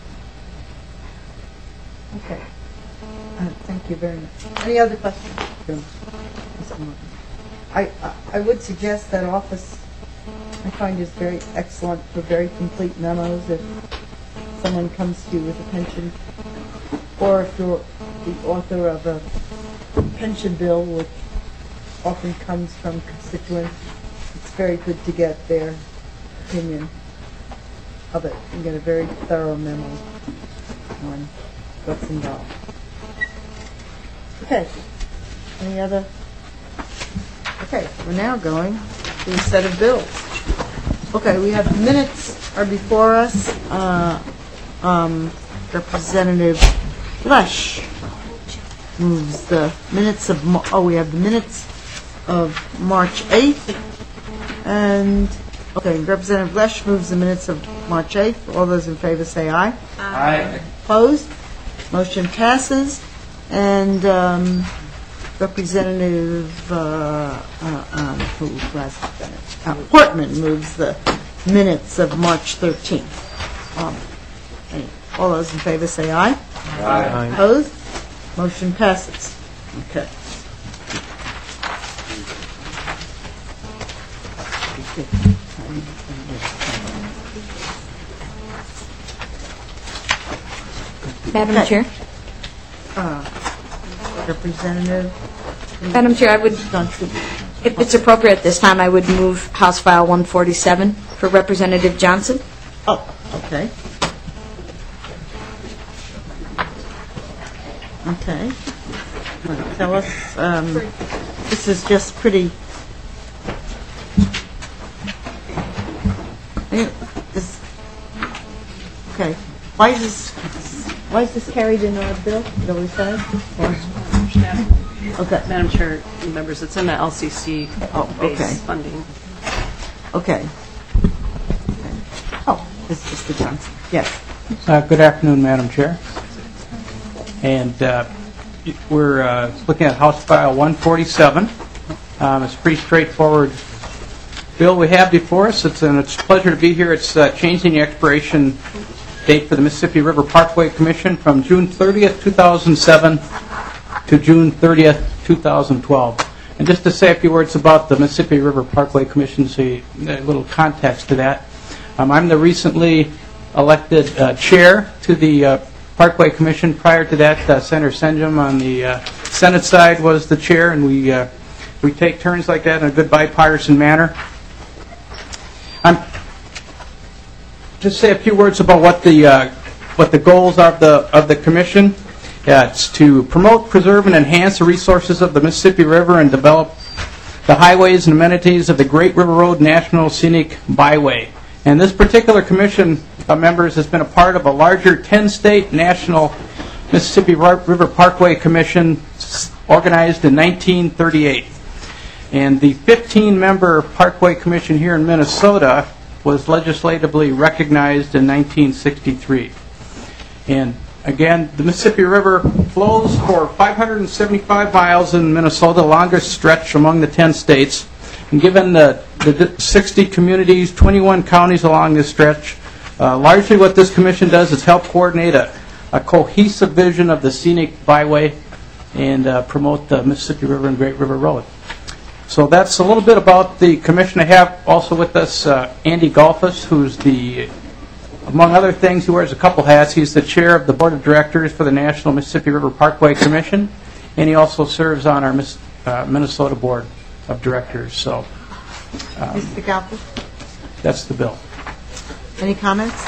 Okay. Uh, Thank you very much. Any other questions? for Mister Martin? I, I- I would suggest that office, I find, is very excellent for very complete memos if someone comes to you with a pension, or if you're the author of a pension bill, which often comes from constituents. It's very good to get their opinion of it and get a very thorough memo on what's involved. Okay. Any other? Okay, we're now going to a set of bills. Okay, we have minutes are before us. Uh, um, Representative Lesh. moves the minutes of, Mar- oh, we have the minutes of March eighth. And, okay, Representative Lesh moves the minutes of March eighth. All those in favor say aye. Aye. Opposed? Motion passes. And um, Representative uh, uh, um, who was it? Uh, Portman moves the minutes of March thirteenth. Um, any- All those in favor say aye. Aye. Opposed? Motion passes. Okay. Madam Okay. Chair? Uh, Representative Madam Chair, I would, Dunphy. if it's appropriate at this time, I would move House File one forty-seven for Representative Johnson. Oh, okay. Okay. Well, tell us, um, this is just pretty, eh, this, okay. Why is this, why is this carried in our bill? Is always said? Okay, Madam Chair, members, it's in the L C C Oh, okay. base funding. okay. Okay. Oh, this is Mister Johnson. Yes. Uh, Good afternoon, Madam Chair. And uh, we're uh, looking at House File one forty-seven. Um, It's a pretty straightforward bill we have before us. It's and it's a pleasure to be here. It's uh, changing the expiration date for the Mississippi River Parkway Commission from June thirtieth, two thousand seven to June thirtieth, two thousand twelve. And just to say a few words about the Mississippi River Parkway Commission, so you, a little context to that. Um, I'm the recently elected uh, chair to the uh, Parkway Commission. Prior to that, uh, Senator Senjum on the uh, Senate side was the chair, and we uh, we take turns like that in a good bipartisan manner. I'm just say a few words about what the uh, what the goals of the of the commission. Yeah, it's to promote, preserve, and enhance the resources of the Mississippi River and develop the highways and amenities of the Great River Road National Scenic Byway. And this particular commission of members has been a part of a larger ten-state national Mississippi River Parkway Commission organized in nineteen thirty-eight. And the fifteen-member Parkway Commission here in Minnesota was legislatively recognized in nineteen sixty-three. And again, the Mississippi River flows for five hundred seventy-five miles in Minnesota, the longest stretch among the ten states. And given the, the sixty communities, twenty-one counties along this stretch, uh, largely what this commission does is help coordinate a, a cohesive vision of the scenic byway and uh, promote the Mississippi River and Great River Road. So that's a little bit about the commission. I have also with us uh, Andy Golfus, who's the, among other things, he wears a couple hats. He's the chair of the board of directors for the National Mississippi River Parkway Commission, and he also serves on our Miss, uh, Minnesota board of directors. So um, Mister Galpin, that's the bill. any comments?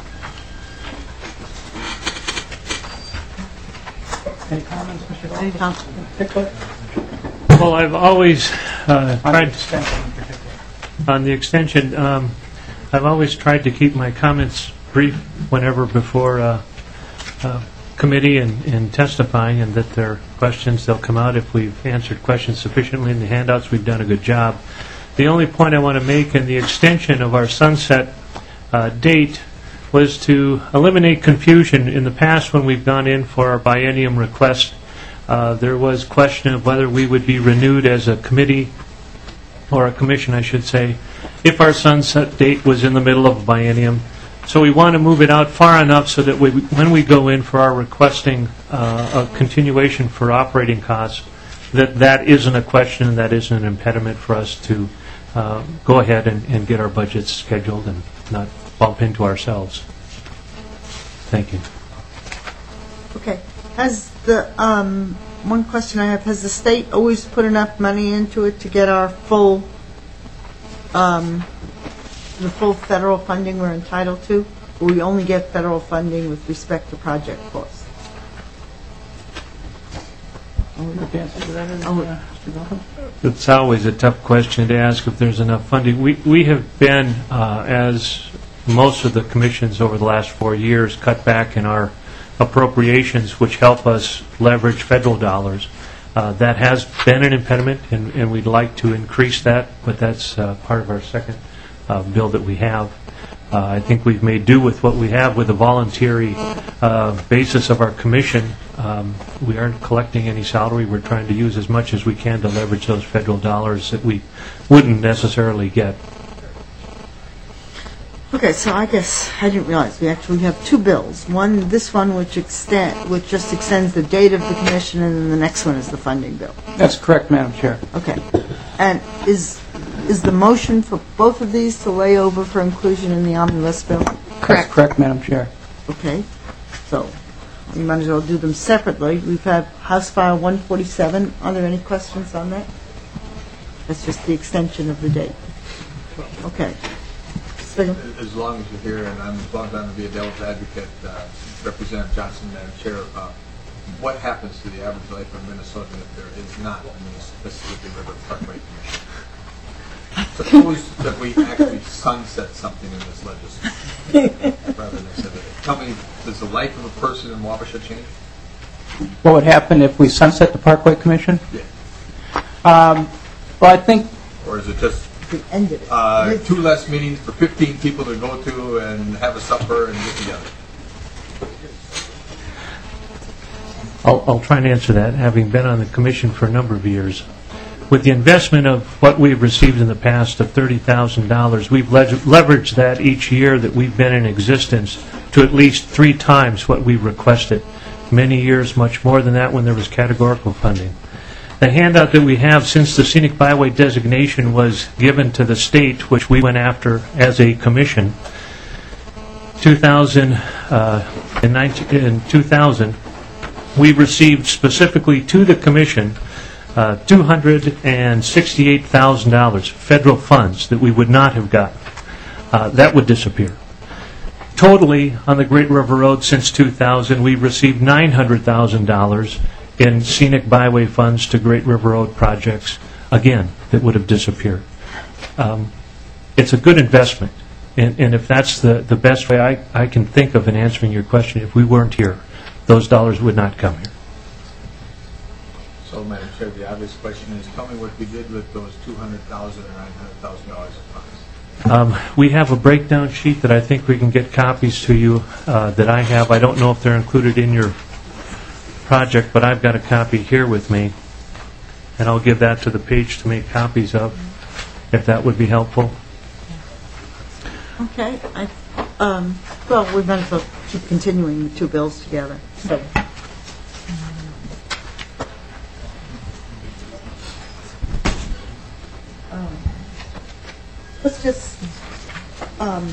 Any comments, Mister Golfus? Any comments? Well, I've always uh, On the tried, extension in particular. on the extension, um, I've always tried to keep my comments brief whenever before uh, uh, committee and, and testifying, and that there are questions, they'll come out. If we've answered questions sufficiently in the handouts, we've done a good job. The only point I want to make in the extension of our sunset uh, date was to eliminate confusion. In the past, when we've gone in for our biennium request, uh, there was question of whether we would be renewed as a committee, or a commission, I should say, if our sunset date was in the middle of a biennium. So we want to move it out far enough so that we, when we go in for our requesting uh, a continuation for operating costs, that that isn't a question and that isn't an impediment for us to uh, go ahead and, and get our budgets scheduled and not bump into ourselves. Thank you. Okay. Has the, um, one question I have, has the state always put enough money into it to get our full, um, the full federal funding we're entitled to? Or we only get federal funding with respect to project costs? Oh, It's always a tough question to ask if there's enough funding. We we have been, uh, as most of the commissions over the last four years, cut back in our appropriations which help us leverage federal dollars. Uh, That has been an impediment, and and we'd like to increase that, but that's uh, part of our second uh, bill that we have. Uh, I think we've made do with what we have with the voluntary uh, basis of our commission. Um, We aren't collecting any salary. We're trying to use as much as we can to leverage those federal dollars that we wouldn't necessarily get. Okay, so I guess I didn't realize we actually have two bills. One, this one, which extend, which just extends the date of the commission, and then the next one is the funding bill. That's correct, Madam Chair. Okay. And is, is the motion for both of these to lay over for inclusion in the omnibus bill? That's correct, Madam Chair. Okay. So we might as well do them separately. We've had House File one forty-seven. Are there any questions on that? That's just the extension of the date. Okay. As long as you're here, and I'm as long as I'm going to be a devil's advocate, uh, Representative Johnson, Madam Chair, uh, what happens to the average life of Minnesota if there is not a Mississippi River Parkway Commission? Suppose that we actually sunset something in this legislation rather than set it. Tell me, does the life of a person in Wabasha change? What would happen if we sunset the Parkway Commission? Yeah. Um, well, I think... Or is it just end of it. Uh, two less meetings for fifteen people to go to and have a supper and get together? I'll, I'll try and answer that, having been on the commission for a number of years. With the investment of what we've received in the past of thirty thousand dollars, we've le- leveraged that each year that we've been in existence to at least three times what we requested. Many years, much more than that when there was categorical funding. The handout that we have since the scenic byway designation was given to the state, which we went after as a commission, two thousand, uh, in, nineteen, in two thousand, we received specifically to the commission uh, two hundred sixty-eight thousand dollars federal funds that we would not have gotten. Uh, that would disappear. Totally, on the Great River Road since two thousand, we've received nine hundred thousand dollars in scenic byway funds to Great River Road projects, again, that would have disappeared. Um, it's a good investment, and, and if that's the, the best way I, I can think of in answering your question, if we weren't here, those dollars would not come here. So, Madam Chair, the obvious question is, tell me what we did with those two hundred thousand dollars or nine hundred thousand dollars of funds. Um, we have a breakdown sheet that I think we can get copies to you uh, that I have. I don't know if they're included in your project, but I've got a copy here with me, and I'll give that to the page to make copies of, if that would be helpful. Okay. I, um, well, we might as well keep continuing the two bills together. So. Um, let's just, um,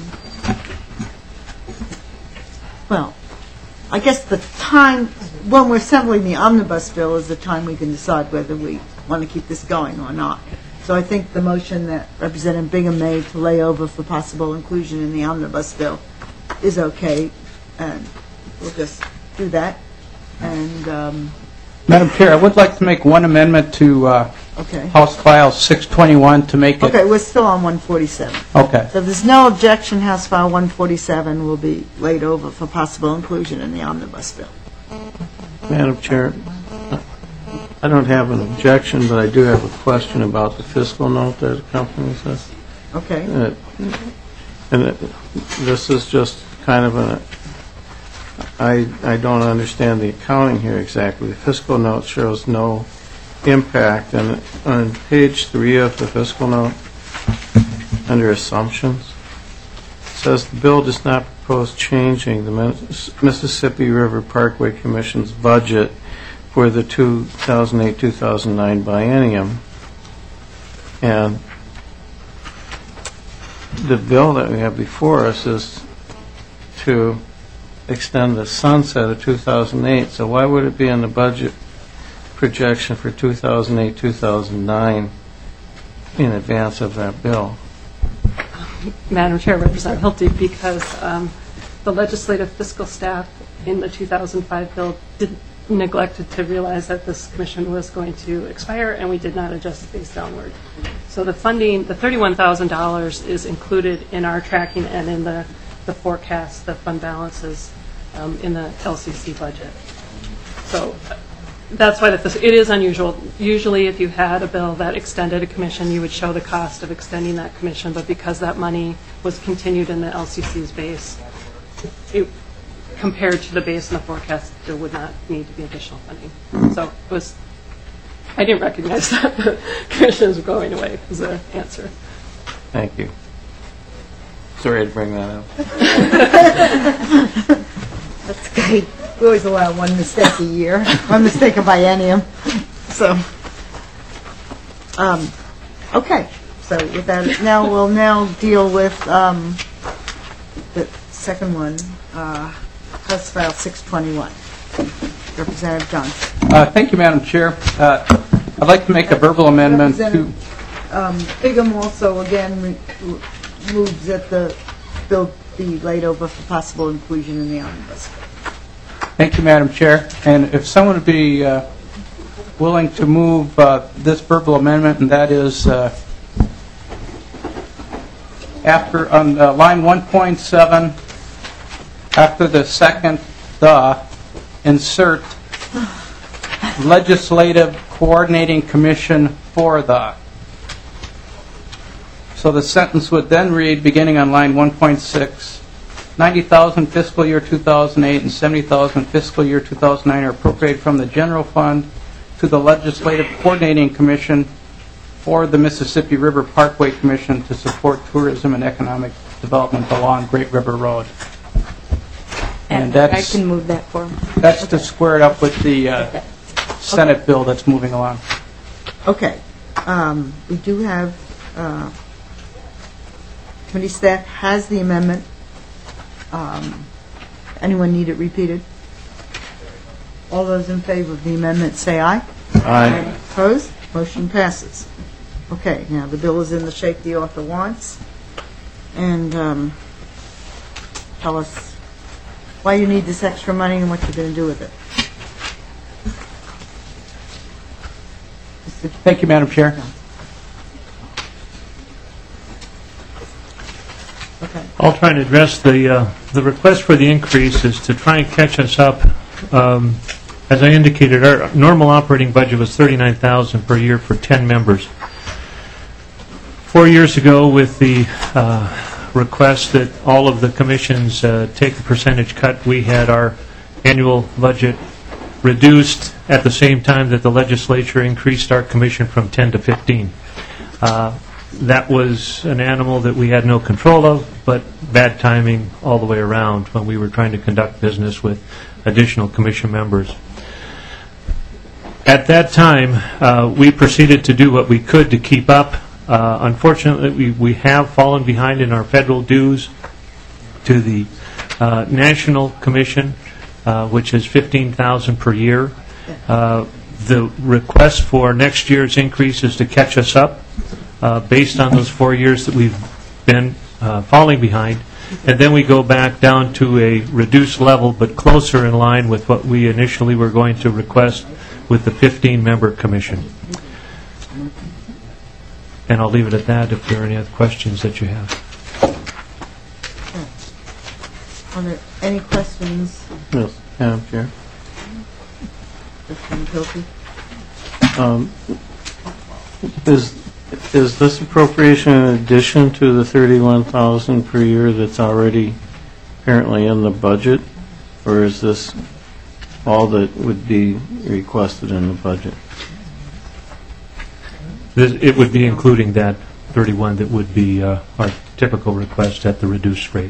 well, I guess the time when we're assembling the omnibus bill is the time we can decide whether we want to keep this going or not. So I think the motion that Representative Bingham made to lay over for possible inclusion in the omnibus bill is okay, and we'll just do that. And um, Madam Chair, I would like to make one amendment to uh, okay. House File six twenty-one to make it... Okay, we're still on one forty-seven. Okay. So if there's no objection, House File one forty-seven will be laid over for possible inclusion in the omnibus bill. Madam Chair, I don't have an objection, but I do have a question about the fiscal note that accompanies this. Okay. Uh, and it, this is just kind of a, I, I don't understand the accounting here exactly. The fiscal note shows no impact, and on page three of the fiscal note, under assumptions, it says the bill does not propose changing the Mississippi River Parkway Commission's budget for the two thousand eight two thousand nine biennium. And the bill that we have before us is to extend the sunset of two thousand eight. So why would it be in the budget projection for two thousand eight two thousand nine in advance of that bill? Madam Chair, Representative Hilty, because um, the legislative fiscal staff in the two thousand five bill did neglected to realize that this commission was going to expire, and we did not adjust the base downward. So the funding, the thirty-one thousand dollars is included in our tracking and in the, the forecast, the fund balances um, in the L C C budget. So uh, that's why this, it is unusual. Usually if you had a bill that extended a commission, you would show the cost of extending that commission, but because that money was continued in the L C C's base, it, compared to the base and the forecast, there would not need to be additional funding. So it was, I didn't recognize that the commissions were going away as the answer. Thank you. Sorry to bring that up. That's great. We always allow one mistake a year, one mistake a biennium. So, um, okay. So with that, now we'll now deal with um, the second one, uh, House File six twenty-one. Representative Johnson. Uh, Thank you, Madam Chair. Uh, I'd like to make a verbal amendment to... Representative um, Bigham also again re- moves that the bill be laid over for possible inclusion in the omnibus. Thank you, Madam Chair. And if someone would be uh, willing to move uh, this verbal amendment, and that is uh, after on uh, line one point seven, after the second the, insert Legislative Coordinating Commission for the. So the sentence would then read, beginning on line one point six, ninety thousand fiscal year two thousand eight and seventy thousand fiscal year two thousand nine are appropriated from the general fund to the Legislative Coordinating Commission for the Mississippi River Parkway Commission to support tourism and economic development along Great River Road. And I that's, can move that forward. that's to square it up with the uh, Senate bill that's moving along. Okay. Um, we do have, uh, committee staff has the amendment. Um, anyone need it repeated? All those in favor of the amendment say aye. Aye. Opposed? Motion passes. Okay, now the bill is in the shape the author wants. And um, tell us why you need this extra money and what you're going to do with it. Thank you, Madam Chair. Okay. I'll try and address the uh, the request for the increase is to try and catch us up. Um, as I indicated, our normal operating budget was thirty-nine thousand dollars per year for ten members. Four years ago, with the uh, request that all of the commissions uh, take the percentage cut, we had our annual budget reduced at the same time that the legislature increased our commission from ten to fifteen. Uh, That was an animal that we had no control of, but bad timing all the way around when we were trying to conduct business with additional commission members. At that time, uh, we proceeded to do what we could to keep up. Uh, unfortunately, we, we have fallen behind in our federal dues to the uh, National Commission, uh, which is fifteen thousand dollars per year. Uh, the request for next year's increase is to catch us up. Uh, based on those four years that we've been uh, falling behind. And then we go back down to a reduced level, but closer in line with what we initially were going to request with the fifteen-member commission. And I'll leave it at that if there are any other questions that you have. Are there any questions? Yes, Madam Chair. Representative Hilty? Um, is Is this appropriation in addition to the thirty-one thousand dollars per year that's already apparently in the budget, or is this all that would be requested in the budget? This, it would be including that thirty-one that would be uh, our typical request at the reduced rate.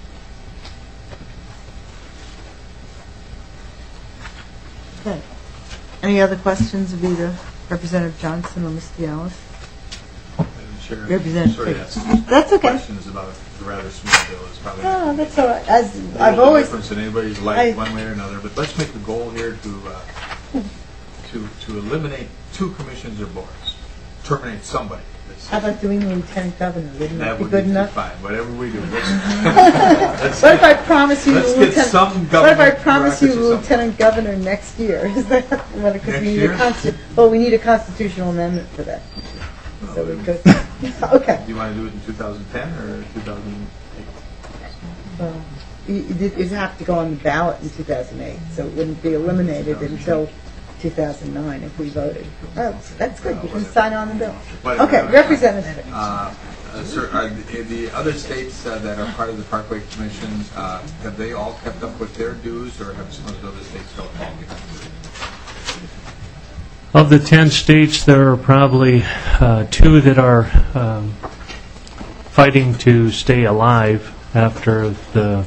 Okay. Any other questions of either Representative Johnson or Mister Yalis? Sure. Representative Sorry, Fitz. that's That's okay. questions about a rather small bill. It's probably No, not that's all right. As a I've little always, difference in anybody's life I- one way or another. But let's make the goal here to uh, to to eliminate two commissions or boards, terminate somebody. That's- how about doing lieutenant governor? Wouldn't that that be would good be enough? fine. Whatever we do. Let's, What if I promise you let's get lieutenant? some What if I government promise you bureaucracy somewhere. lieutenant governor next year? Is that what? Because Next we need year? a consti- well, we need a constitutional amendment for that. So we could. Okay. Do you want to do it in two thousand ten or two thousand eight? Well, It would have to go on the ballot in two thousand eight, so it wouldn't be eliminated until two thousand nine if we voted. Oh, that's good. You can sign on the bill. Okay, Representative. Uh, uh, sir, are the, the other states uh, that are part of the Parkway Commission, uh, have they all kept up with their dues, or have some of the other states still fallen behind? Of the ten states, there are probably uh, two that are um, fighting to stay alive after the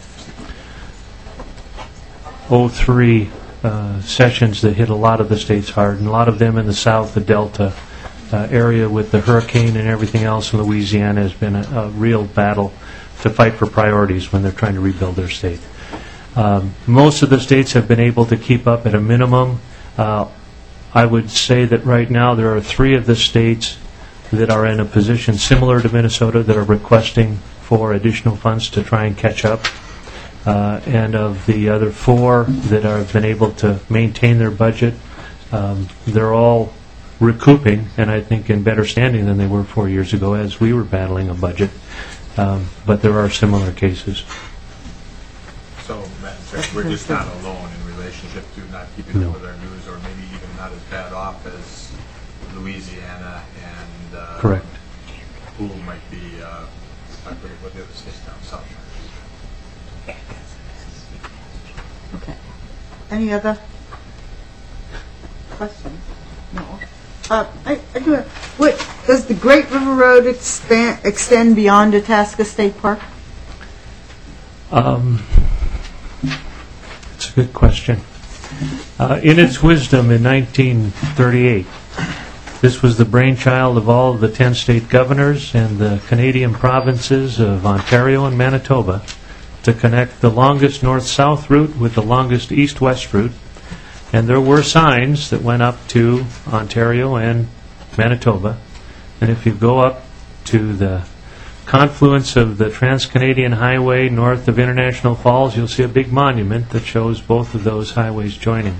oh three uh, sessions that hit a lot of the states hard, and a lot of them in the South, the Delta uh, area with the hurricane and everything else in Louisiana has been a, a real battle to fight for priorities when they're trying to rebuild their state. Um, most of the states have been able to keep up at a minimum. Uh, I would say that right now there are three of the states that are in a position similar to Minnesota that are requesting for additional funds to try and catch up. Uh, and of the other four that have been able to maintain their budget, um, they're all recouping, and I think in better standing than they were four years ago as we were battling a budget. Um, but there are similar cases. So, Madam Chair, we're just not alone in relationship to not keeping No. up with our news, or maybe even not as bad off as Louisiana and uh, Correct. who might be, uh, I forget what the other states down south. Okay. Any other questions? No. Uh, I, I do have, what, does the Great River Road expand, extend beyond Itasca State Park? Um, it's a good question. Uh, in its wisdom, in nineteen thirty-eight, this was the brainchild of all of the ten state governors and the Canadian provinces of Ontario and Manitoba to connect the longest north-south route with the longest east-west route. And there were signs that went up to Ontario and Manitoba. And if you go up to the confluence of the Trans-Canadian Highway north of International Falls, you'll see a big monument that shows both of those highways joining.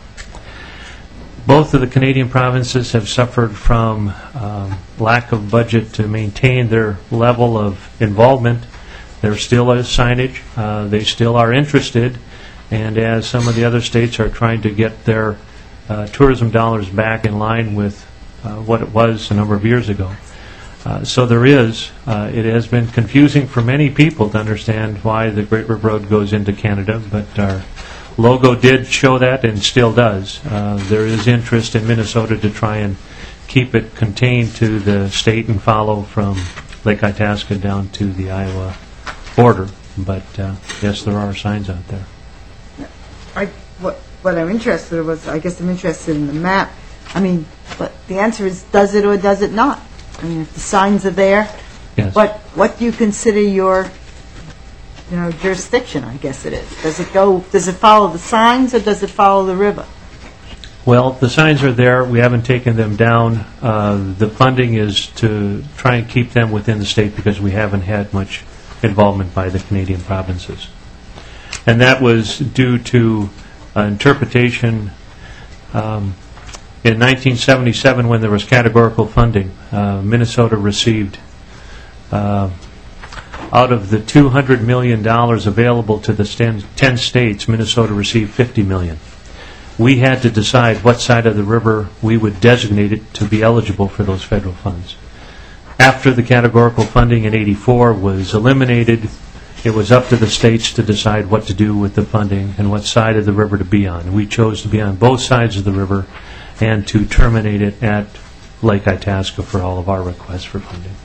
Both of the Canadian provinces have suffered from um, lack of budget to maintain their level of involvement. There still is signage. Uh, they still are interested. And as some of the other states are trying to get their uh, tourism dollars back in line with uh, what it was a number of years ago. Uh, so there is, uh, it has been confusing for many people to understand why the Great River Road goes into Canada, but our logo did show that and still does. Uh, there is interest in Minnesota to try and keep it contained to the state and follow from Lake Itasca down to the Iowa border. But uh, yes, there are signs out there. I, what, what I'm interested in was, I guess I'm interested in the map. I mean, but the answer is, does it or does it not? I mean, if the signs are there, Yes. what, what do you consider your, you know, jurisdiction, I guess it is? Does it go, does it follow the signs or does it follow the river? Well, the signs are there. We haven't taken them down. Uh, the funding is to try and keep them within the state because we haven't had much involvement by the Canadian provinces. And that was due to uh, interpretation. Um, in nineteen seventy-seven, when there was categorical funding, uh, Minnesota received, uh, out of the two hundred million dollars available to the sten- ten states, Minnesota received fifty million dollars. We had to decide what side of the river we would designate it to be eligible for those federal funds. After the categorical funding in eighty-four was eliminated, it was up to the states to decide what to do with the funding and what side of the river to be on. We chose to be on both sides of the river and to terminate it at Lake Itasca for all of our requests for funding.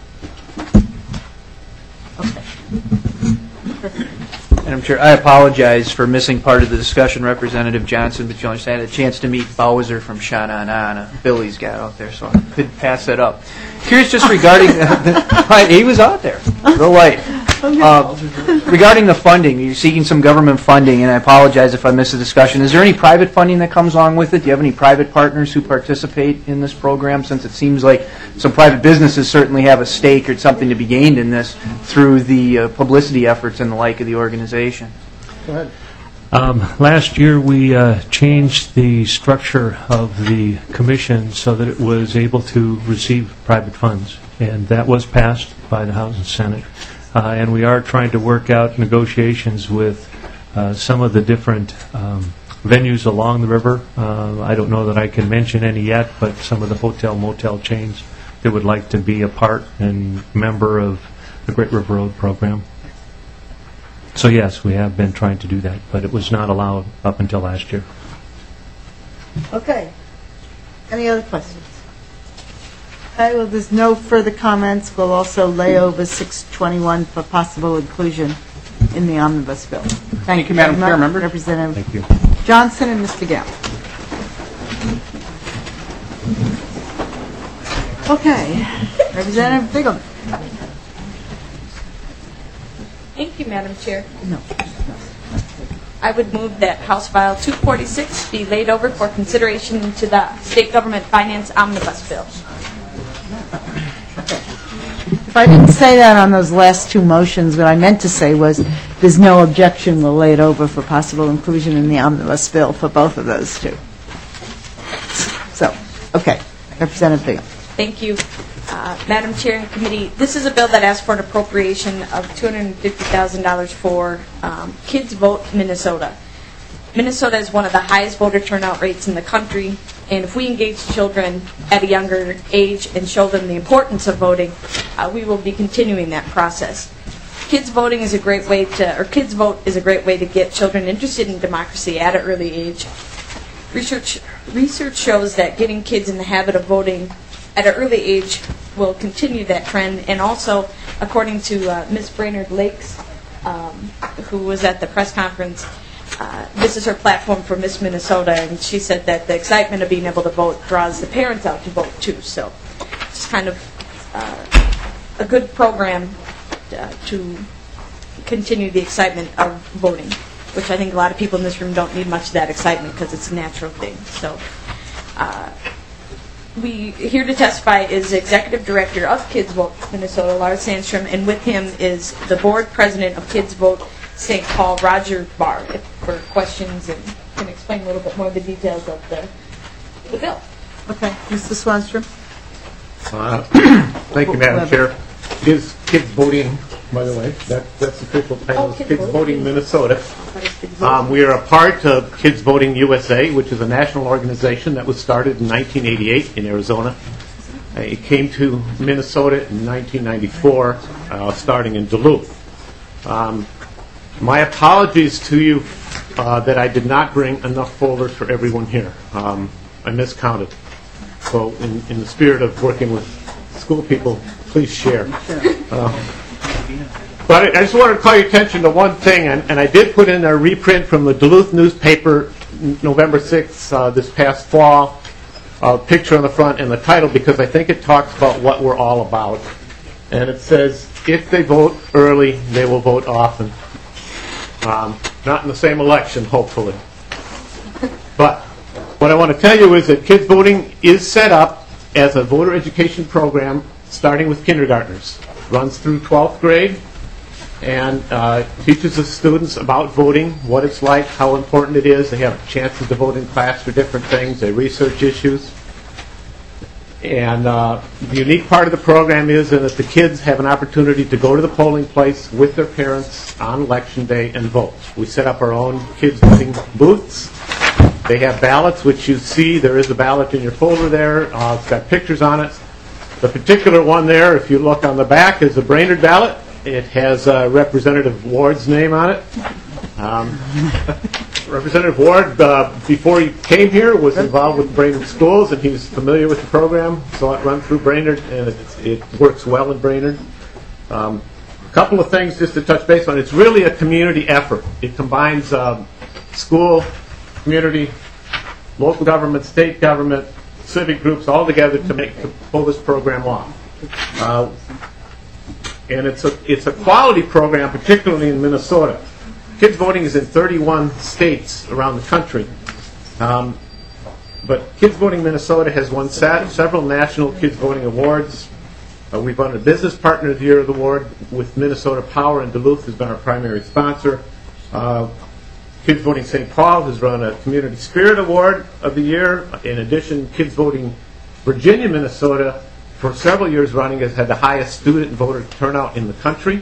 Madam Chair, I apologize for missing part of the discussion, Representative Johnson, but you understand I had a chance to meet Bowser from Sha-Na-Na, Billy's got out there, so I couldn't pass that up. Curious just regarding, the, he was out there, the light. Uh, regarding the funding, you're seeking some government funding, and I apologize if I missed the discussion. Is there any private funding that comes along with it? Do you have any private partners who participate in this program, since it seems like some private businesses certainly have a stake or something to be gained in this through the uh, publicity efforts and the like of the organization? Go ahead. Um, last year, we uh, changed the structure of the commission so that it was able to receive private funds, and that was passed by the House and Senate. Uh, and we are trying to work out negotiations with uh, some of the different um, venues along the river. Uh, I don't know that I can mention any yet, but some of the hotel motel chains that would like to be a part and member of the Great River Road program. So yes, we have been trying to do that, but it was not allowed up until last year. Okay. Any other questions? Okay, well, there's no further comments. We'll also lay over six twenty-one for possible inclusion in the omnibus bill. Thank, Thank you, Madam very Chair, much, members. Representative Thank you. Johnson and Mister Gallo. Okay. Representative Bigelow. Thank you, Madam Chair. No. I would move that House File two forty-six be laid over for consideration into the State Government Finance Omnibus Bill. If I didn't say that on those last two motions, what I meant to say was there's no objection. We'll lay it over for possible inclusion in the omnibus bill for both of those two. So, okay. Representative Bigelow. Thank you. Uh, Madam Chair and Committee, this is a bill that asks for an appropriation of two hundred fifty thousand dollars for um, Kids Vote Minnesota. Minnesota is one of the highest voter turnout rates in the country, and if we engage children at a younger age and show them the importance of voting, uh, we will be continuing that process. Kids voting is a great way to, or Kids Vote is a great way to get children interested in democracy at an early age. Research research shows that getting kids in the habit of voting at an early age will continue that trend, and also, according to uh, Miz Brainerd Lakes, um, who was at the press conference, uh, this is her platform for Miss Minnesota, and she said that the excitement of being able to vote draws the parents out to vote too. So, it's kind of uh, a good program uh, to continue the excitement of voting, which I think a lot of people in this room don't need much of that excitement because it's a natural thing. So. Uh, We here to testify is Executive Director of Kids Vote Minnesota, Lars Sandstrom, and with him is the Board President of Kids Vote Saint Paul, Roger Barr, if for questions and can explain a little bit more of the details of the, the bill. Okay. Mister Swanstrom? Uh, Thank you, Madam Chair. Is Kids Voting, by the way, that, that's the official title, Oh, is Kids Kids Voting. Voting Minnesota. Um, we are a part of Kids Voting U S A, which is a national organization that was started in nineteen eighty-eight in Arizona. Uh, it came to Minnesota in nineteen ninety-four, uh, starting in Duluth. Um, my apologies to you uh, that I did not bring enough folders for everyone here. Um, I miscounted. So in, in the spirit of working with school people, please share. Uh, But I just wanted to call your attention to one thing, and, and I did put in a reprint from the Duluth newspaper, November sixth, uh, this past fall, a picture on the front and the title, because I think it talks about what we're all about. And it says, if they vote early, they will vote often. Um, not in the same election, hopefully. But what I want to tell you is that Kids Voting is set up as a voter education program starting with kindergartners. Runs through twelfth grade. And uh, teaches the students about voting, what it's like, how important it is. They have chances to vote in class for different things. They research issues. And uh, the unique part of the program is that the kids have an opportunity to go to the polling place with their parents on election day and vote. We set up our own kids voting booths. They have ballots, which you see. There is a ballot in your folder there. Uh, it's got pictures on it. The particular one there, if you look on the back, is a Brainerd ballot. It has uh, Representative Ward's name on it. Um, Representative Ward, uh, before he came here, was involved with Brainerd Schools, and he was familiar with the program. Saw it run through Brainerd, and it, it works well in Brainerd. Um, a couple of things just to touch base on. It's really a community effort. It combines um, school, community, local government, state government, civic groups all together to make to pull this program off. Uh, And it's a it's a quality program, particularly in Minnesota. Kids Voting is in thirty-one states around the country. Um, but Kids Voting Minnesota has won sa- several national Kids Voting awards. Uh, we've won a Business Partner of the Year award with Minnesota Power, and Duluth has been our primary sponsor. Uh, Kids Voting Saint Paul has run a Community Spirit Award of the Year. In addition, Kids Voting Virginia, Minnesota, for several years running, has had the highest student and voter turnout in the country.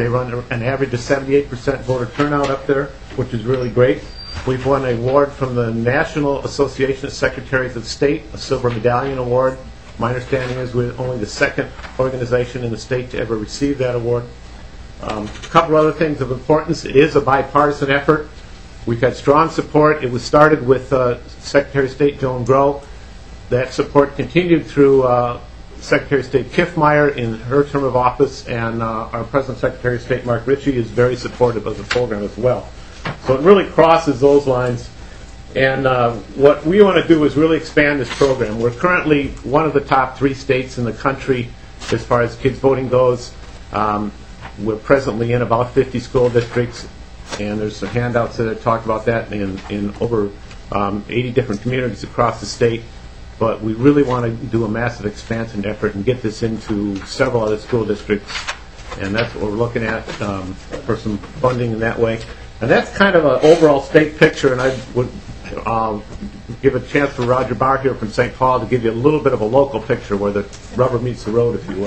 They run an average of seventy-eight percent voter turnout up there, which is really great. We've won an award from the National Association of Secretaries of State, a Silver Medallion Award. My understanding is we're only the second organization in the state to ever receive that award. Um, a couple other things of importance. It is a bipartisan effort. We've had strong support. It was started with uh, Secretary of State Joan Grow. That support continued through uh, Secretary of State Kiffmeyer in her term of office, and uh, our present Secretary of State, Mark Ritchie, is very supportive of the program as well. So it really crosses those lines. And uh, what we want to do is really expand this program. We're currently one of the top three states in the country as far as kids voting goes. Um, we're presently in about fifty school districts, and there's some handouts that talk about that in, in over um, eighty different communities across the state. But we really want to do a massive expansion effort and get this into several other school districts, and that's what we're looking at um, for some funding in that way. And that's kind of an overall state picture, and I would um, give a chance for Roger Barr here from Saint Paul to give you a little bit of a local picture where the rubber meets the road, if you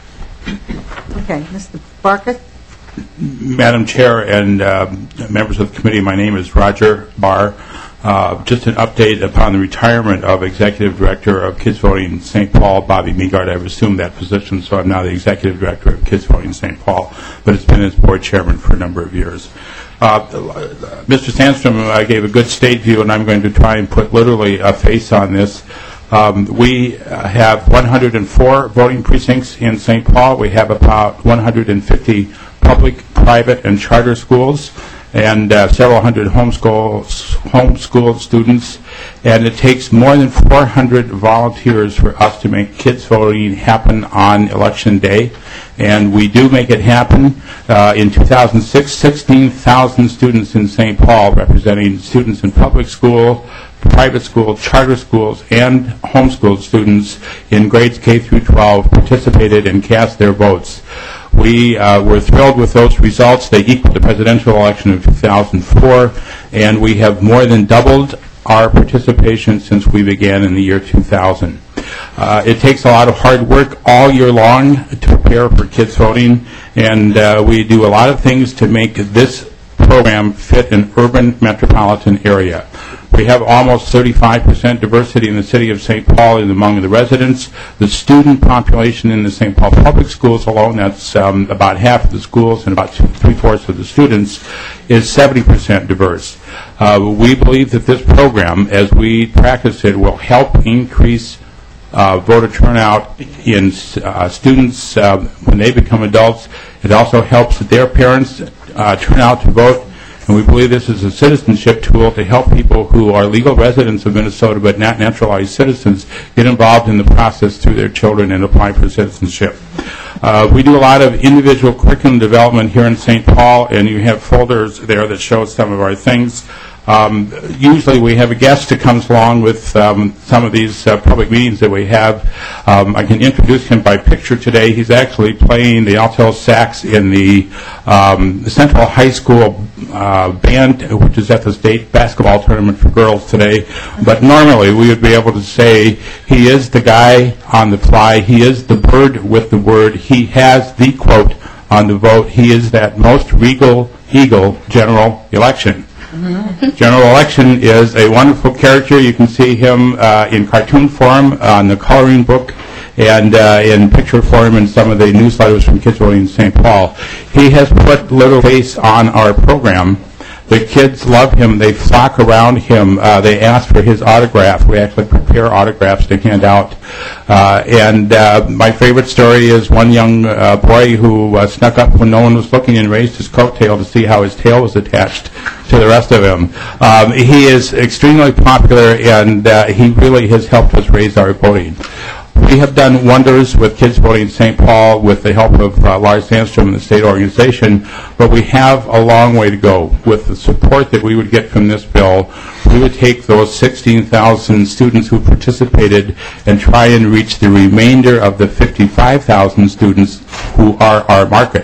will. Okay, Mister Barker? Madam Chair and uh, members of the committee, my name is Roger Barr. Uh, just an update upon the retirement of Executive Director of Kids Voting Saint Paul, Bobby Meagard. I've assumed that position, so I'm now the Executive Director of Kids Voting Saint Paul, but it's been as board chairman for a number of years. Uh, Mister Sandstrom uh, gave a good state view, and I'm going to try and put literally a face on this. Um, we uh, have one hundred four voting precincts in Saint Paul. We have about one hundred fifty public, private, and charter schools, and uh, several hundred homeschool homeschooled students. And it takes more than four hundred volunteers for us to make kids voting happen on election day. And we do make it happen. Uh, in two thousand six, sixteen thousand students in Saint Paul, representing students in public school, private school, charter schools, and homeschooled students in grades K through twelve, participated and cast their votes. We uh, were thrilled with those results. They equaled the presidential election of two thousand four, and we have more than doubled our participation since we began in the year two thousand. Uh, it takes a lot of hard work all year long to prepare for kids voting, and uh, we do a lot of things to make this program fit an urban metropolitan area. We have almost thirty-five percent diversity in the city of Saint Paul and among the residents. The student population in the Saint Paul public schools alone, that's um, about half of the schools and about two, three-fourths of the students, is seventy percent diverse. Uh, we believe that this program, as we practice it, will help increase uh, voter turnout in uh, students uh, when they become adults. It also helps their parents uh, turn out to vote. And we believe this is a citizenship tool to help people who are legal residents of Minnesota but not naturalized citizens get involved in the process through their children and apply for citizenship. Uh, we do a lot of individual curriculum development here in Saint Paul, and you have folders there that show some of our things. Um, usually we have a guest who comes along with um, some of these uh, public meetings that we have. Um, I can introduce him by picture today. He's actually playing the alto sax in the, um, the Central High School uh, band, which is at the state basketball tournament for girls today. But normally we would be able to say he is the guy on the fly. He is the bird with the word. He has the quote on the vote. He is that most regal eagle general election. General Election is a wonderful character. You can see him uh, in cartoon form on the coloring book and uh, in picture form in some of the newsletters from Kids Voting in Saint Paul. He has put little face on our program. The kids love him. They flock around him. Uh, they ask for his autograph. We actually prepare autographs to hand out. Uh, and uh, my favorite story is one young uh, boy who uh, snuck up when no one was looking and raised his coattail to see how his tail was attached to the rest of him. Um, he is extremely popular, and uh, he really has helped us raise our voting. We have done wonders with Kids Voting in Saint Paul with the help of uh, Lars Sandstrom and the state organization, but we have a long way to go. With the support that we would get from this bill, we would take those sixteen thousand students who participated and try and reach the remainder of the fifty-five thousand students who are our market.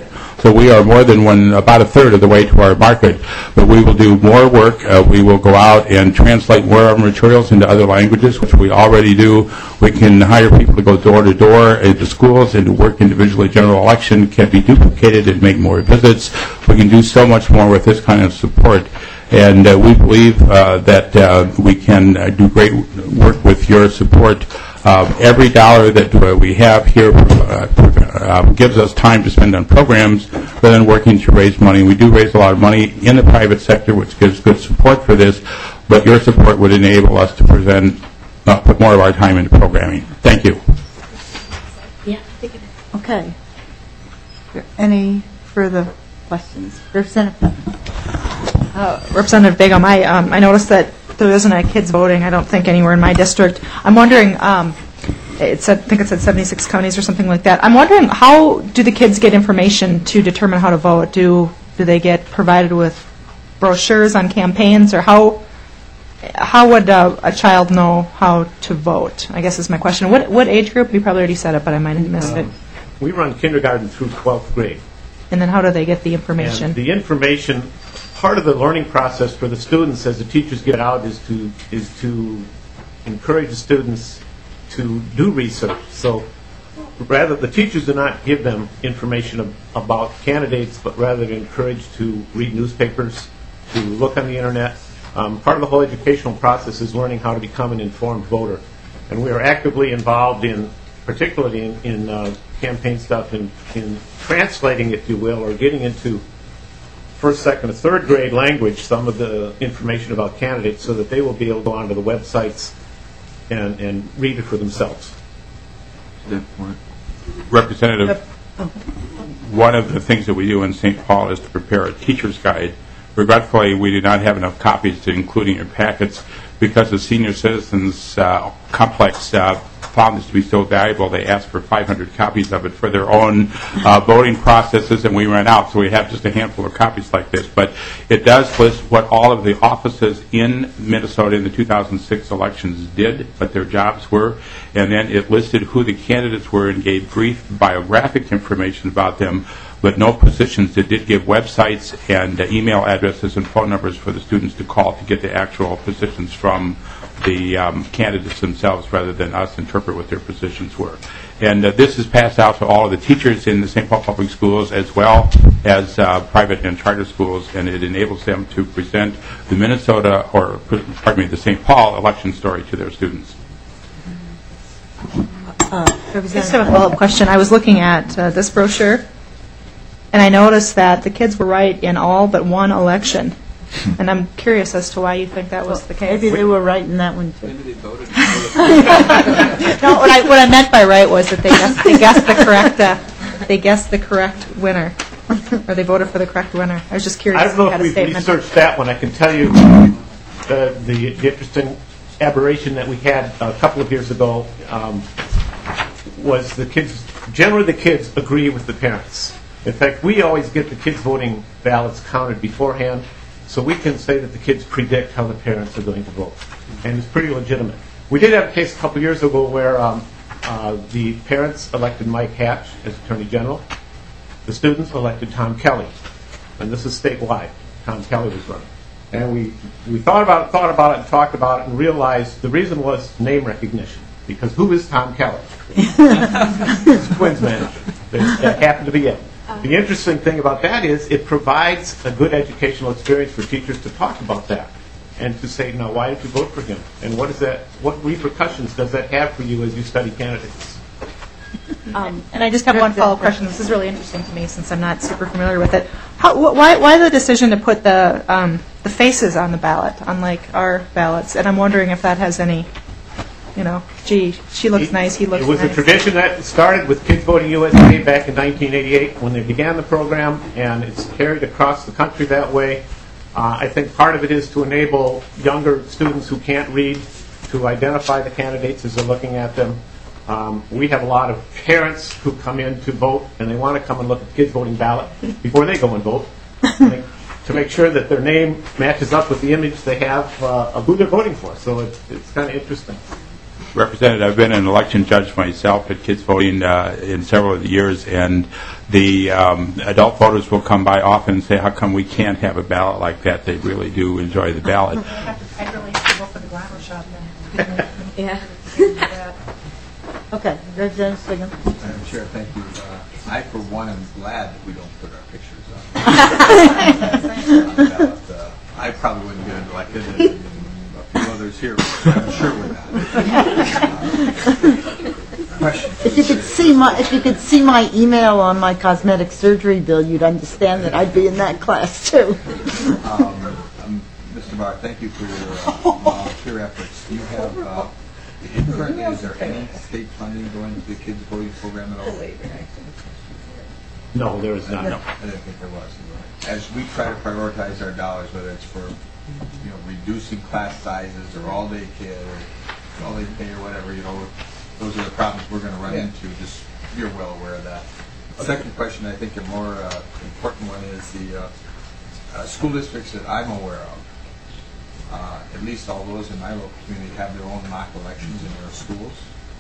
So we are more than one, about a third of the way to our market. But we will do more work. Uh, we will go out and translate more of our materials into other languages, which we already do. We can hire people to go door to door into schools and to work individually. General election can be duplicated and make more visits. We can do so much more with this kind of support. And uh, we believe uh, that uh, we can uh, do great work with your support. Uh, every dollar that uh, we have here uh, uh, gives us time to spend on programs rather than working to raise money. We do raise a lot of money in the private sector, which gives good support for this, but your support would enable us to present, uh, put more of our time into programming. Thank you. Yeah. Okay. Any further questions? Representative. Uh, Representative Begum, I, um, I noticed that there isn't a kids voting, I don't think, anywhere in my district. I'm wondering, um, it said, I think it said seventy-six counties or something like that. I'm wondering, how do the kids get information to determine how to vote? Do do they get provided with brochures on campaigns, or how how would uh, a child know how to vote? I guess is my question. What what age group? You probably already said it, but I might have missed it. Um, we run kindergarten through twelfth grade. And then how do they get the information? And the information, part of the learning process for the students as the teachers get out is to is to encourage the students to do research. So rather, the teachers do not give them information ab- about candidates, but rather to encourage to read newspapers, to look on the internet. Um, part of the whole educational process is learning how to become an informed voter. And we are actively involved in, particularly in, in uh, campaign stuff, in, in translating, if you will, or getting into first, second, or third grade language some of the information about candidates so that they will be able to go onto the websites and, and read it for themselves. Representative, one of the things that we do in Saint Paul is to prepare a teacher's guide. Regretfully, we do not have enough copies to include in your packets because the senior citizens uh, complex uh, found this to be so valuable. They asked for five hundred copies of it for their own uh, voting processes, and we ran out, so we have just a handful of copies like this. But it does list what all of the offices in Minnesota in the two thousand six elections did, what their jobs were, and then it listed who the candidates were and gave brief biographic information about them, but no positions. It did give websites and uh, email addresses and phone numbers for the students to call to get the actual positions from the um, candidates themselves rather than us interpret what their positions were. And uh, this is passed out to all of the teachers in the Saint Paul Public Schools as well as uh, private and charter schools, and it enables them to present the Minnesota, or pardon me, the Saint Paul election story to their students. Uh, I just have a follow-up question. I was looking at uh, this brochure, and I noticed that the kids were right in all but one election. And I'm curious as to why you think that was the case. Maybe they were right in that one, too. No, what I, what I meant by right was that they guessed, they guessed the correct uh, they guessed the correct winner, or they voted for the correct winner. I was just curious I don't know if you had if a we've statement. researched that one. I can tell you uh, the, the interesting aberration that we had a couple of years ago um, was the kids, generally the kids agree with the parents. In fact, we always get the kids' voting ballots counted beforehand, so we can say that the kids predict how the parents are going to vote. And it's pretty legitimate. We did have a case a couple of years ago where um, uh, the parents elected Mike Hatch as Attorney General. The students elected Tom Kelly. And this is statewide. Tom Kelly was running. And we, we thought about it, thought about it, and talked about it, and realized the reason was name recognition. Because who is Tom Kelly? He's a Twins manager. That happened to be it. The interesting thing about that is it provides a good educational experience for teachers to talk about that and to say, now, why did you vote for him? And what is that? What repercussions does that have for you as you study candidates? Um, and I just have one follow-up question. This is really interesting to me since I'm not super familiar with it. How, wh- why, why the decision to put the um, the faces on the ballot, unlike our ballots? And I'm wondering if that has any, you know, gee, she looks it, nice, he looks nice. It was nice. a tradition that started with Kids Voting U S A back in nineteen eighty-eight when they began the program, and it's carried across the country that way. Uh, I think part of it is to enable younger students who can't read to identify the candidates as they're looking at them. Um, we have a lot of parents who come in to vote, and they want to come and look at the kids' voting ballot before they go and vote they, to make sure that their name matches up with the image they have uh, of who they're voting for. So it's, it's kind of interesting. Representative, I've been an election judge myself at kids voting uh, in several of the years, and the um, adult voters will come by often and say, how come we can't have a ballot like that? They really do enjoy the ballot. I'd really have to go for the glamour shot then. Yeah. Okay, Representative Swiggum. Madam Chair, thank you. Uh, I, for one, am glad that we don't put our pictures up. ballot, uh, I probably wouldn't get elected, and, and a few others here, I'm sure would not. Uh, question. If you could see my if you could see my email on my cosmetic surgery bill, you'd understand that I'd be in that class too. um, um, Mister Barr, thank you for your uh, volunteer efforts. Do you have, uh, currently, is there any state funding going to the kids voting program at all? No, there is not. No. I didn't think there was. As we try to prioritize our dollars, whether it's for, you know, reducing class sizes or all-day care or all-day pay or whatever, you know, those are the problems we're going to run into. Just you're well aware of that. Second question, I think a more uh, important one is the uh, uh, school districts that I'm aware of. Uh, at least all those in my local community have their own mock elections in their schools,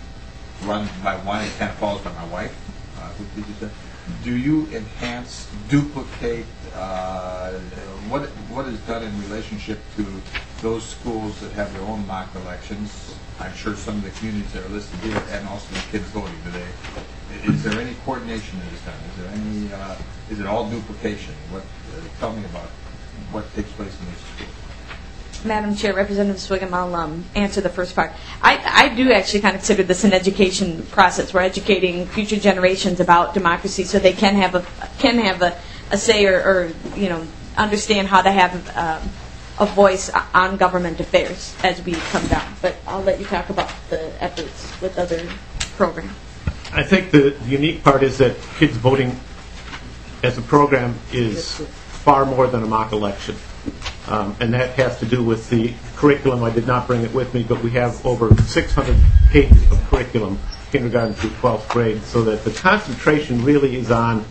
run by one. It kind of falls by my wife, uh, who teaches it. Do you enhance, duplicate, uh, what what is done in relationship to those schools that have their own mock elections? I'm sure some of the communities that are listed here, and also the kids voting today. Is there any coordination that is done? Is there any? Uh, is it all duplication? What? Uh, tell me about what takes place in these schools. Madam Chair, Representative Swiggum, I'll um, answer the first part. I, I do actually kind of consider this an education process. We're educating future generations about democracy so they can have a can have a, a say or, or you know understand how to have um, a voice on government affairs as we come down. But I'll let you talk about the efforts with other programs. I think the, the unique part is that kids voting as a program is far more than a mock election. Um, and that has to do with the curriculum. I did not bring it with me, but we have over six hundred pages of curriculum, kindergarten through twelfth grade, so that the concentration really is on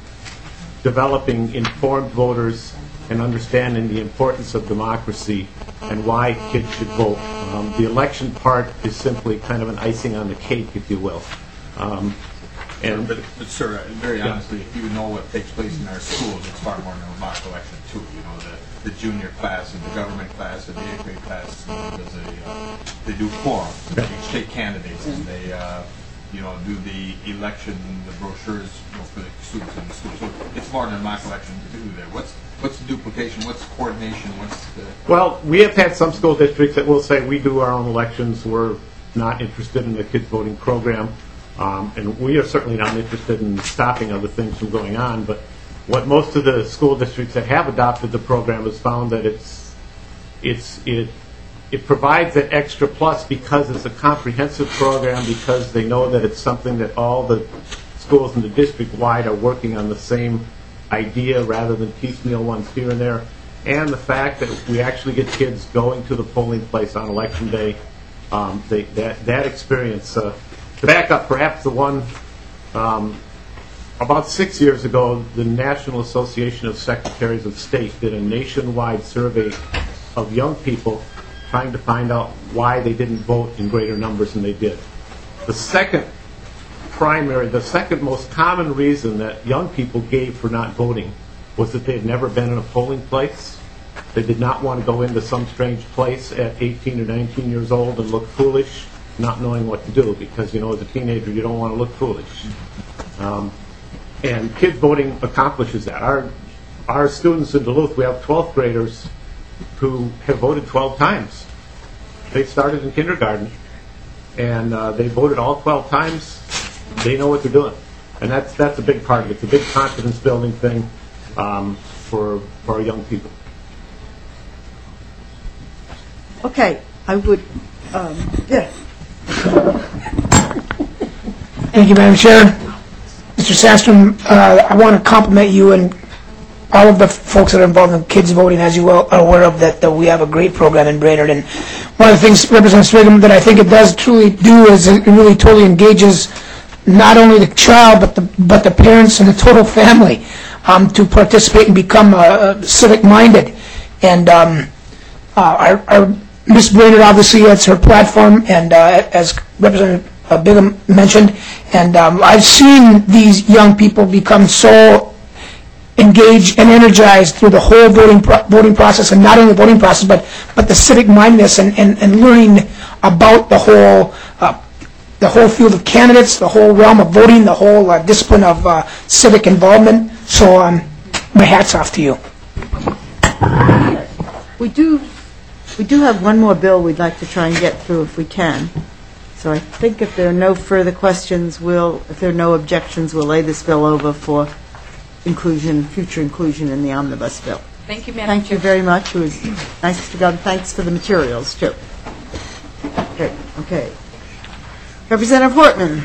developing informed voters and understanding the importance of democracy and why kids should vote. Um, the election part is simply kind of an icing on the cake, if you will. Um, and but, but sir, very yeah. honestly, if you know what takes place in our schools, it's far more than a mock election too. You know, the, the junior class and the government class and the eighth grade class, you know, does a, uh, they do forums, they take candidates, and they uh, you know do the election, the brochures, you know, for the students in the school. So it's more than a mock election to do there. What's what's the duplication? What's the coordination? What's the well, we have had some school districts that will say we do our own elections. We're not interested in the kids voting program. Um, and we are certainly not interested in stopping other things from going on, but what most of the school districts that have adopted the program has found that it's, it's, it, it provides that extra plus because it's a comprehensive program, because they know that it's something that all the schools in the district-wide are working on the same idea rather than piecemeal ones here and there, and the fact that we actually get kids going to the polling place on Election Day, um, they, that, that experience... Uh, To back up, perhaps the one, um, about six years ago, the National Association of Secretaries of State did a nationwide survey of young people trying to find out why they didn't vote in greater numbers than they did. The second primary, the second most common reason that young people gave for not voting was that they had never been in a polling place. They did not want to go into some strange place at eighteen or nineteen years old and look foolish, not knowing what to do, because, you know, as a teenager, you don't want to look foolish. Um, and kids voting accomplishes that. Our our students in Duluth, we have twelfth graders who have voted twelve times. They started in kindergarten, and uh, they voted all twelve times. They know what they're doing. And that's that's a big part of it. It's a big confidence-building thing um, for, for our young people. Okay, I would, um, yeah. Thank you, Madam Chair. Mister Sastrom, uh, I want to compliment you and all of the folks that are involved in kids voting. As you well are aware of, that, that we have a great program in Brainerd. And one of the things, Representative Swiggum, that I think it does truly do is it really totally engages not only the child but the but the parents and the total family um, to participate and become uh, civic-minded. And um, uh, our, our Miz Brainerd, obviously, it's her platform, and uh, as Representative uh, Bigham mentioned, and um, I've seen these young people become so engaged and energized through the whole voting pro- voting process, and not only the voting process, but but the civic mindedness and, and, and learning about the whole uh, the whole field of candidates, the whole realm of voting, the whole uh, discipline of uh, civic involvement. So, um, my hat's off to you. We do, we do have one more bill we'd like to try and get through if we can. So I think if there are no further questions, we'll, if there are no objections, we'll lay this bill over for inclusion, future inclusion in the omnibus bill. Thank you, Madam Thank Chair. you very much. It was nice to go. Thanks for the materials, too. Okay. Okay. Representative Hortman.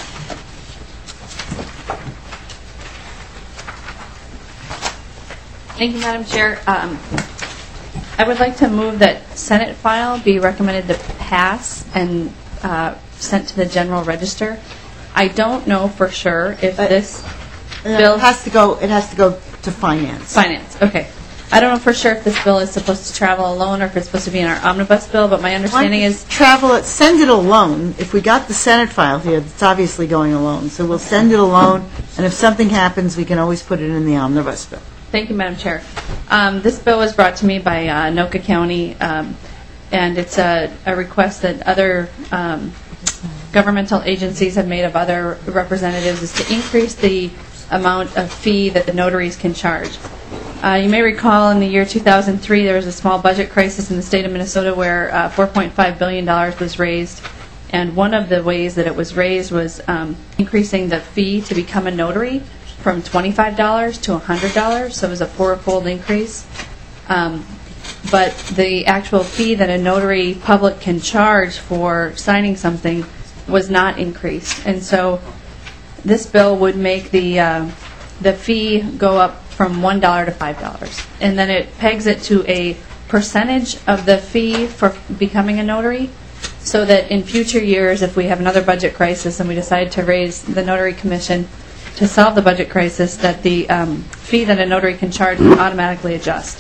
Thank you, Madam Chair. Um, I would like to move that Senate file be recommended to pass and uh, sent to the General Register. I don't know for sure if this bill It has to go, it has to go to finance. Finance, okay. I don't know for sure if this bill is supposed to travel alone or if it's supposed to be in our omnibus bill, but my understanding Why don't is... you travel it, send it alone. If we got the Senate file here, it's obviously going alone. So we'll send it alone, and if something happens, we can always put it in the omnibus bill. Thank you, Madam Chair. Um, This bill was brought to me by uh, Anoka County, um, and it's a a request that other um, governmental agencies have made of other representatives, is to increase the amount of fee that the notaries can charge. Uh, You may recall in the year two thousand three, there was a small budget crisis in the state of Minnesota where uh, four point five billion dollars was raised, and one of the ways that it was raised was um, increasing the fee to become a notary from twenty-five dollars to one hundred dollars, so it was a four-fold increase. Um, but the actual fee that a notary public can charge for signing something was not increased. And so this bill would make the, uh, the fee go up from one dollar to five dollars. And then it pegs it to a percentage of the fee for becoming a notary, so that in future years, if we have another budget crisis and we decide to raise the notary commission to solve the budget crisis, that the um, fee that a notary can charge will automatically adjust.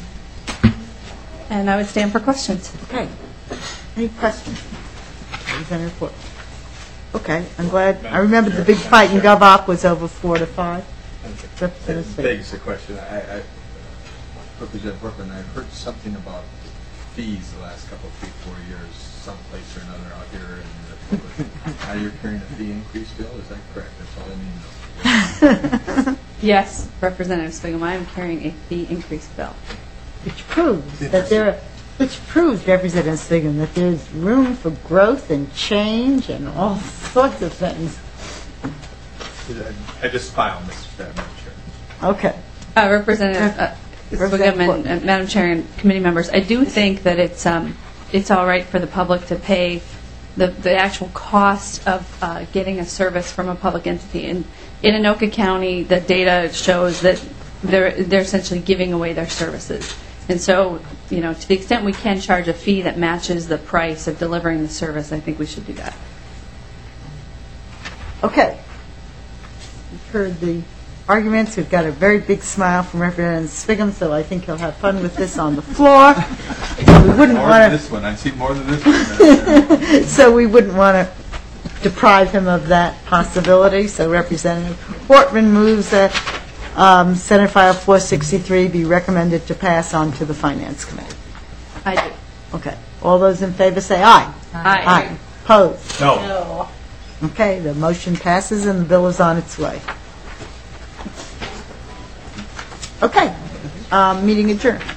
And I would stand for questions. Okay. Any questions? Representative Ford. Okay, I'm glad. I remember the big fight in GovOp was over four to five. It begs the question. I, I, Representative Hortman, I heard something about fees the last couple, three, four years, someplace or another out here in the public. Now you're carrying a fee increase bill. Is that correct? That's all I need to know. Yes, Representative Swigum, I am carrying a fee increase bill. Which proves that there are, which proves, Representative Swigum, that there's room for growth and change and all sorts of things. I just filed, Mister Chair. Okay. Uh, Representative uh, Swigum and, and Madam Chair and committee members, I do think that it's um, it's all right for the public to pay the the actual cost of uh, getting a service from a public entity. In in Anoka County, the data shows that they're they're essentially giving away their services. And so, you know, to the extent we can charge a fee that matches the price of delivering the service, I think we should do that. Okay. We've heard the arguments. We've got a very big smile from Representative Swigum, so I think he'll have fun with this on the floor. We wouldn't More want than to. this one. I see more than this one. So we wouldn't want to deprive him of that possibility. So Representative Hortman moves that um, Senate File four sixty-three be recommended to pass on to the Finance Committee. I do. Okay. All those in favor say aye. Aye. Aye. Opposed? No. No. Okay, the motion passes and the bill is on its way. Okay. Um, Meeting adjourned.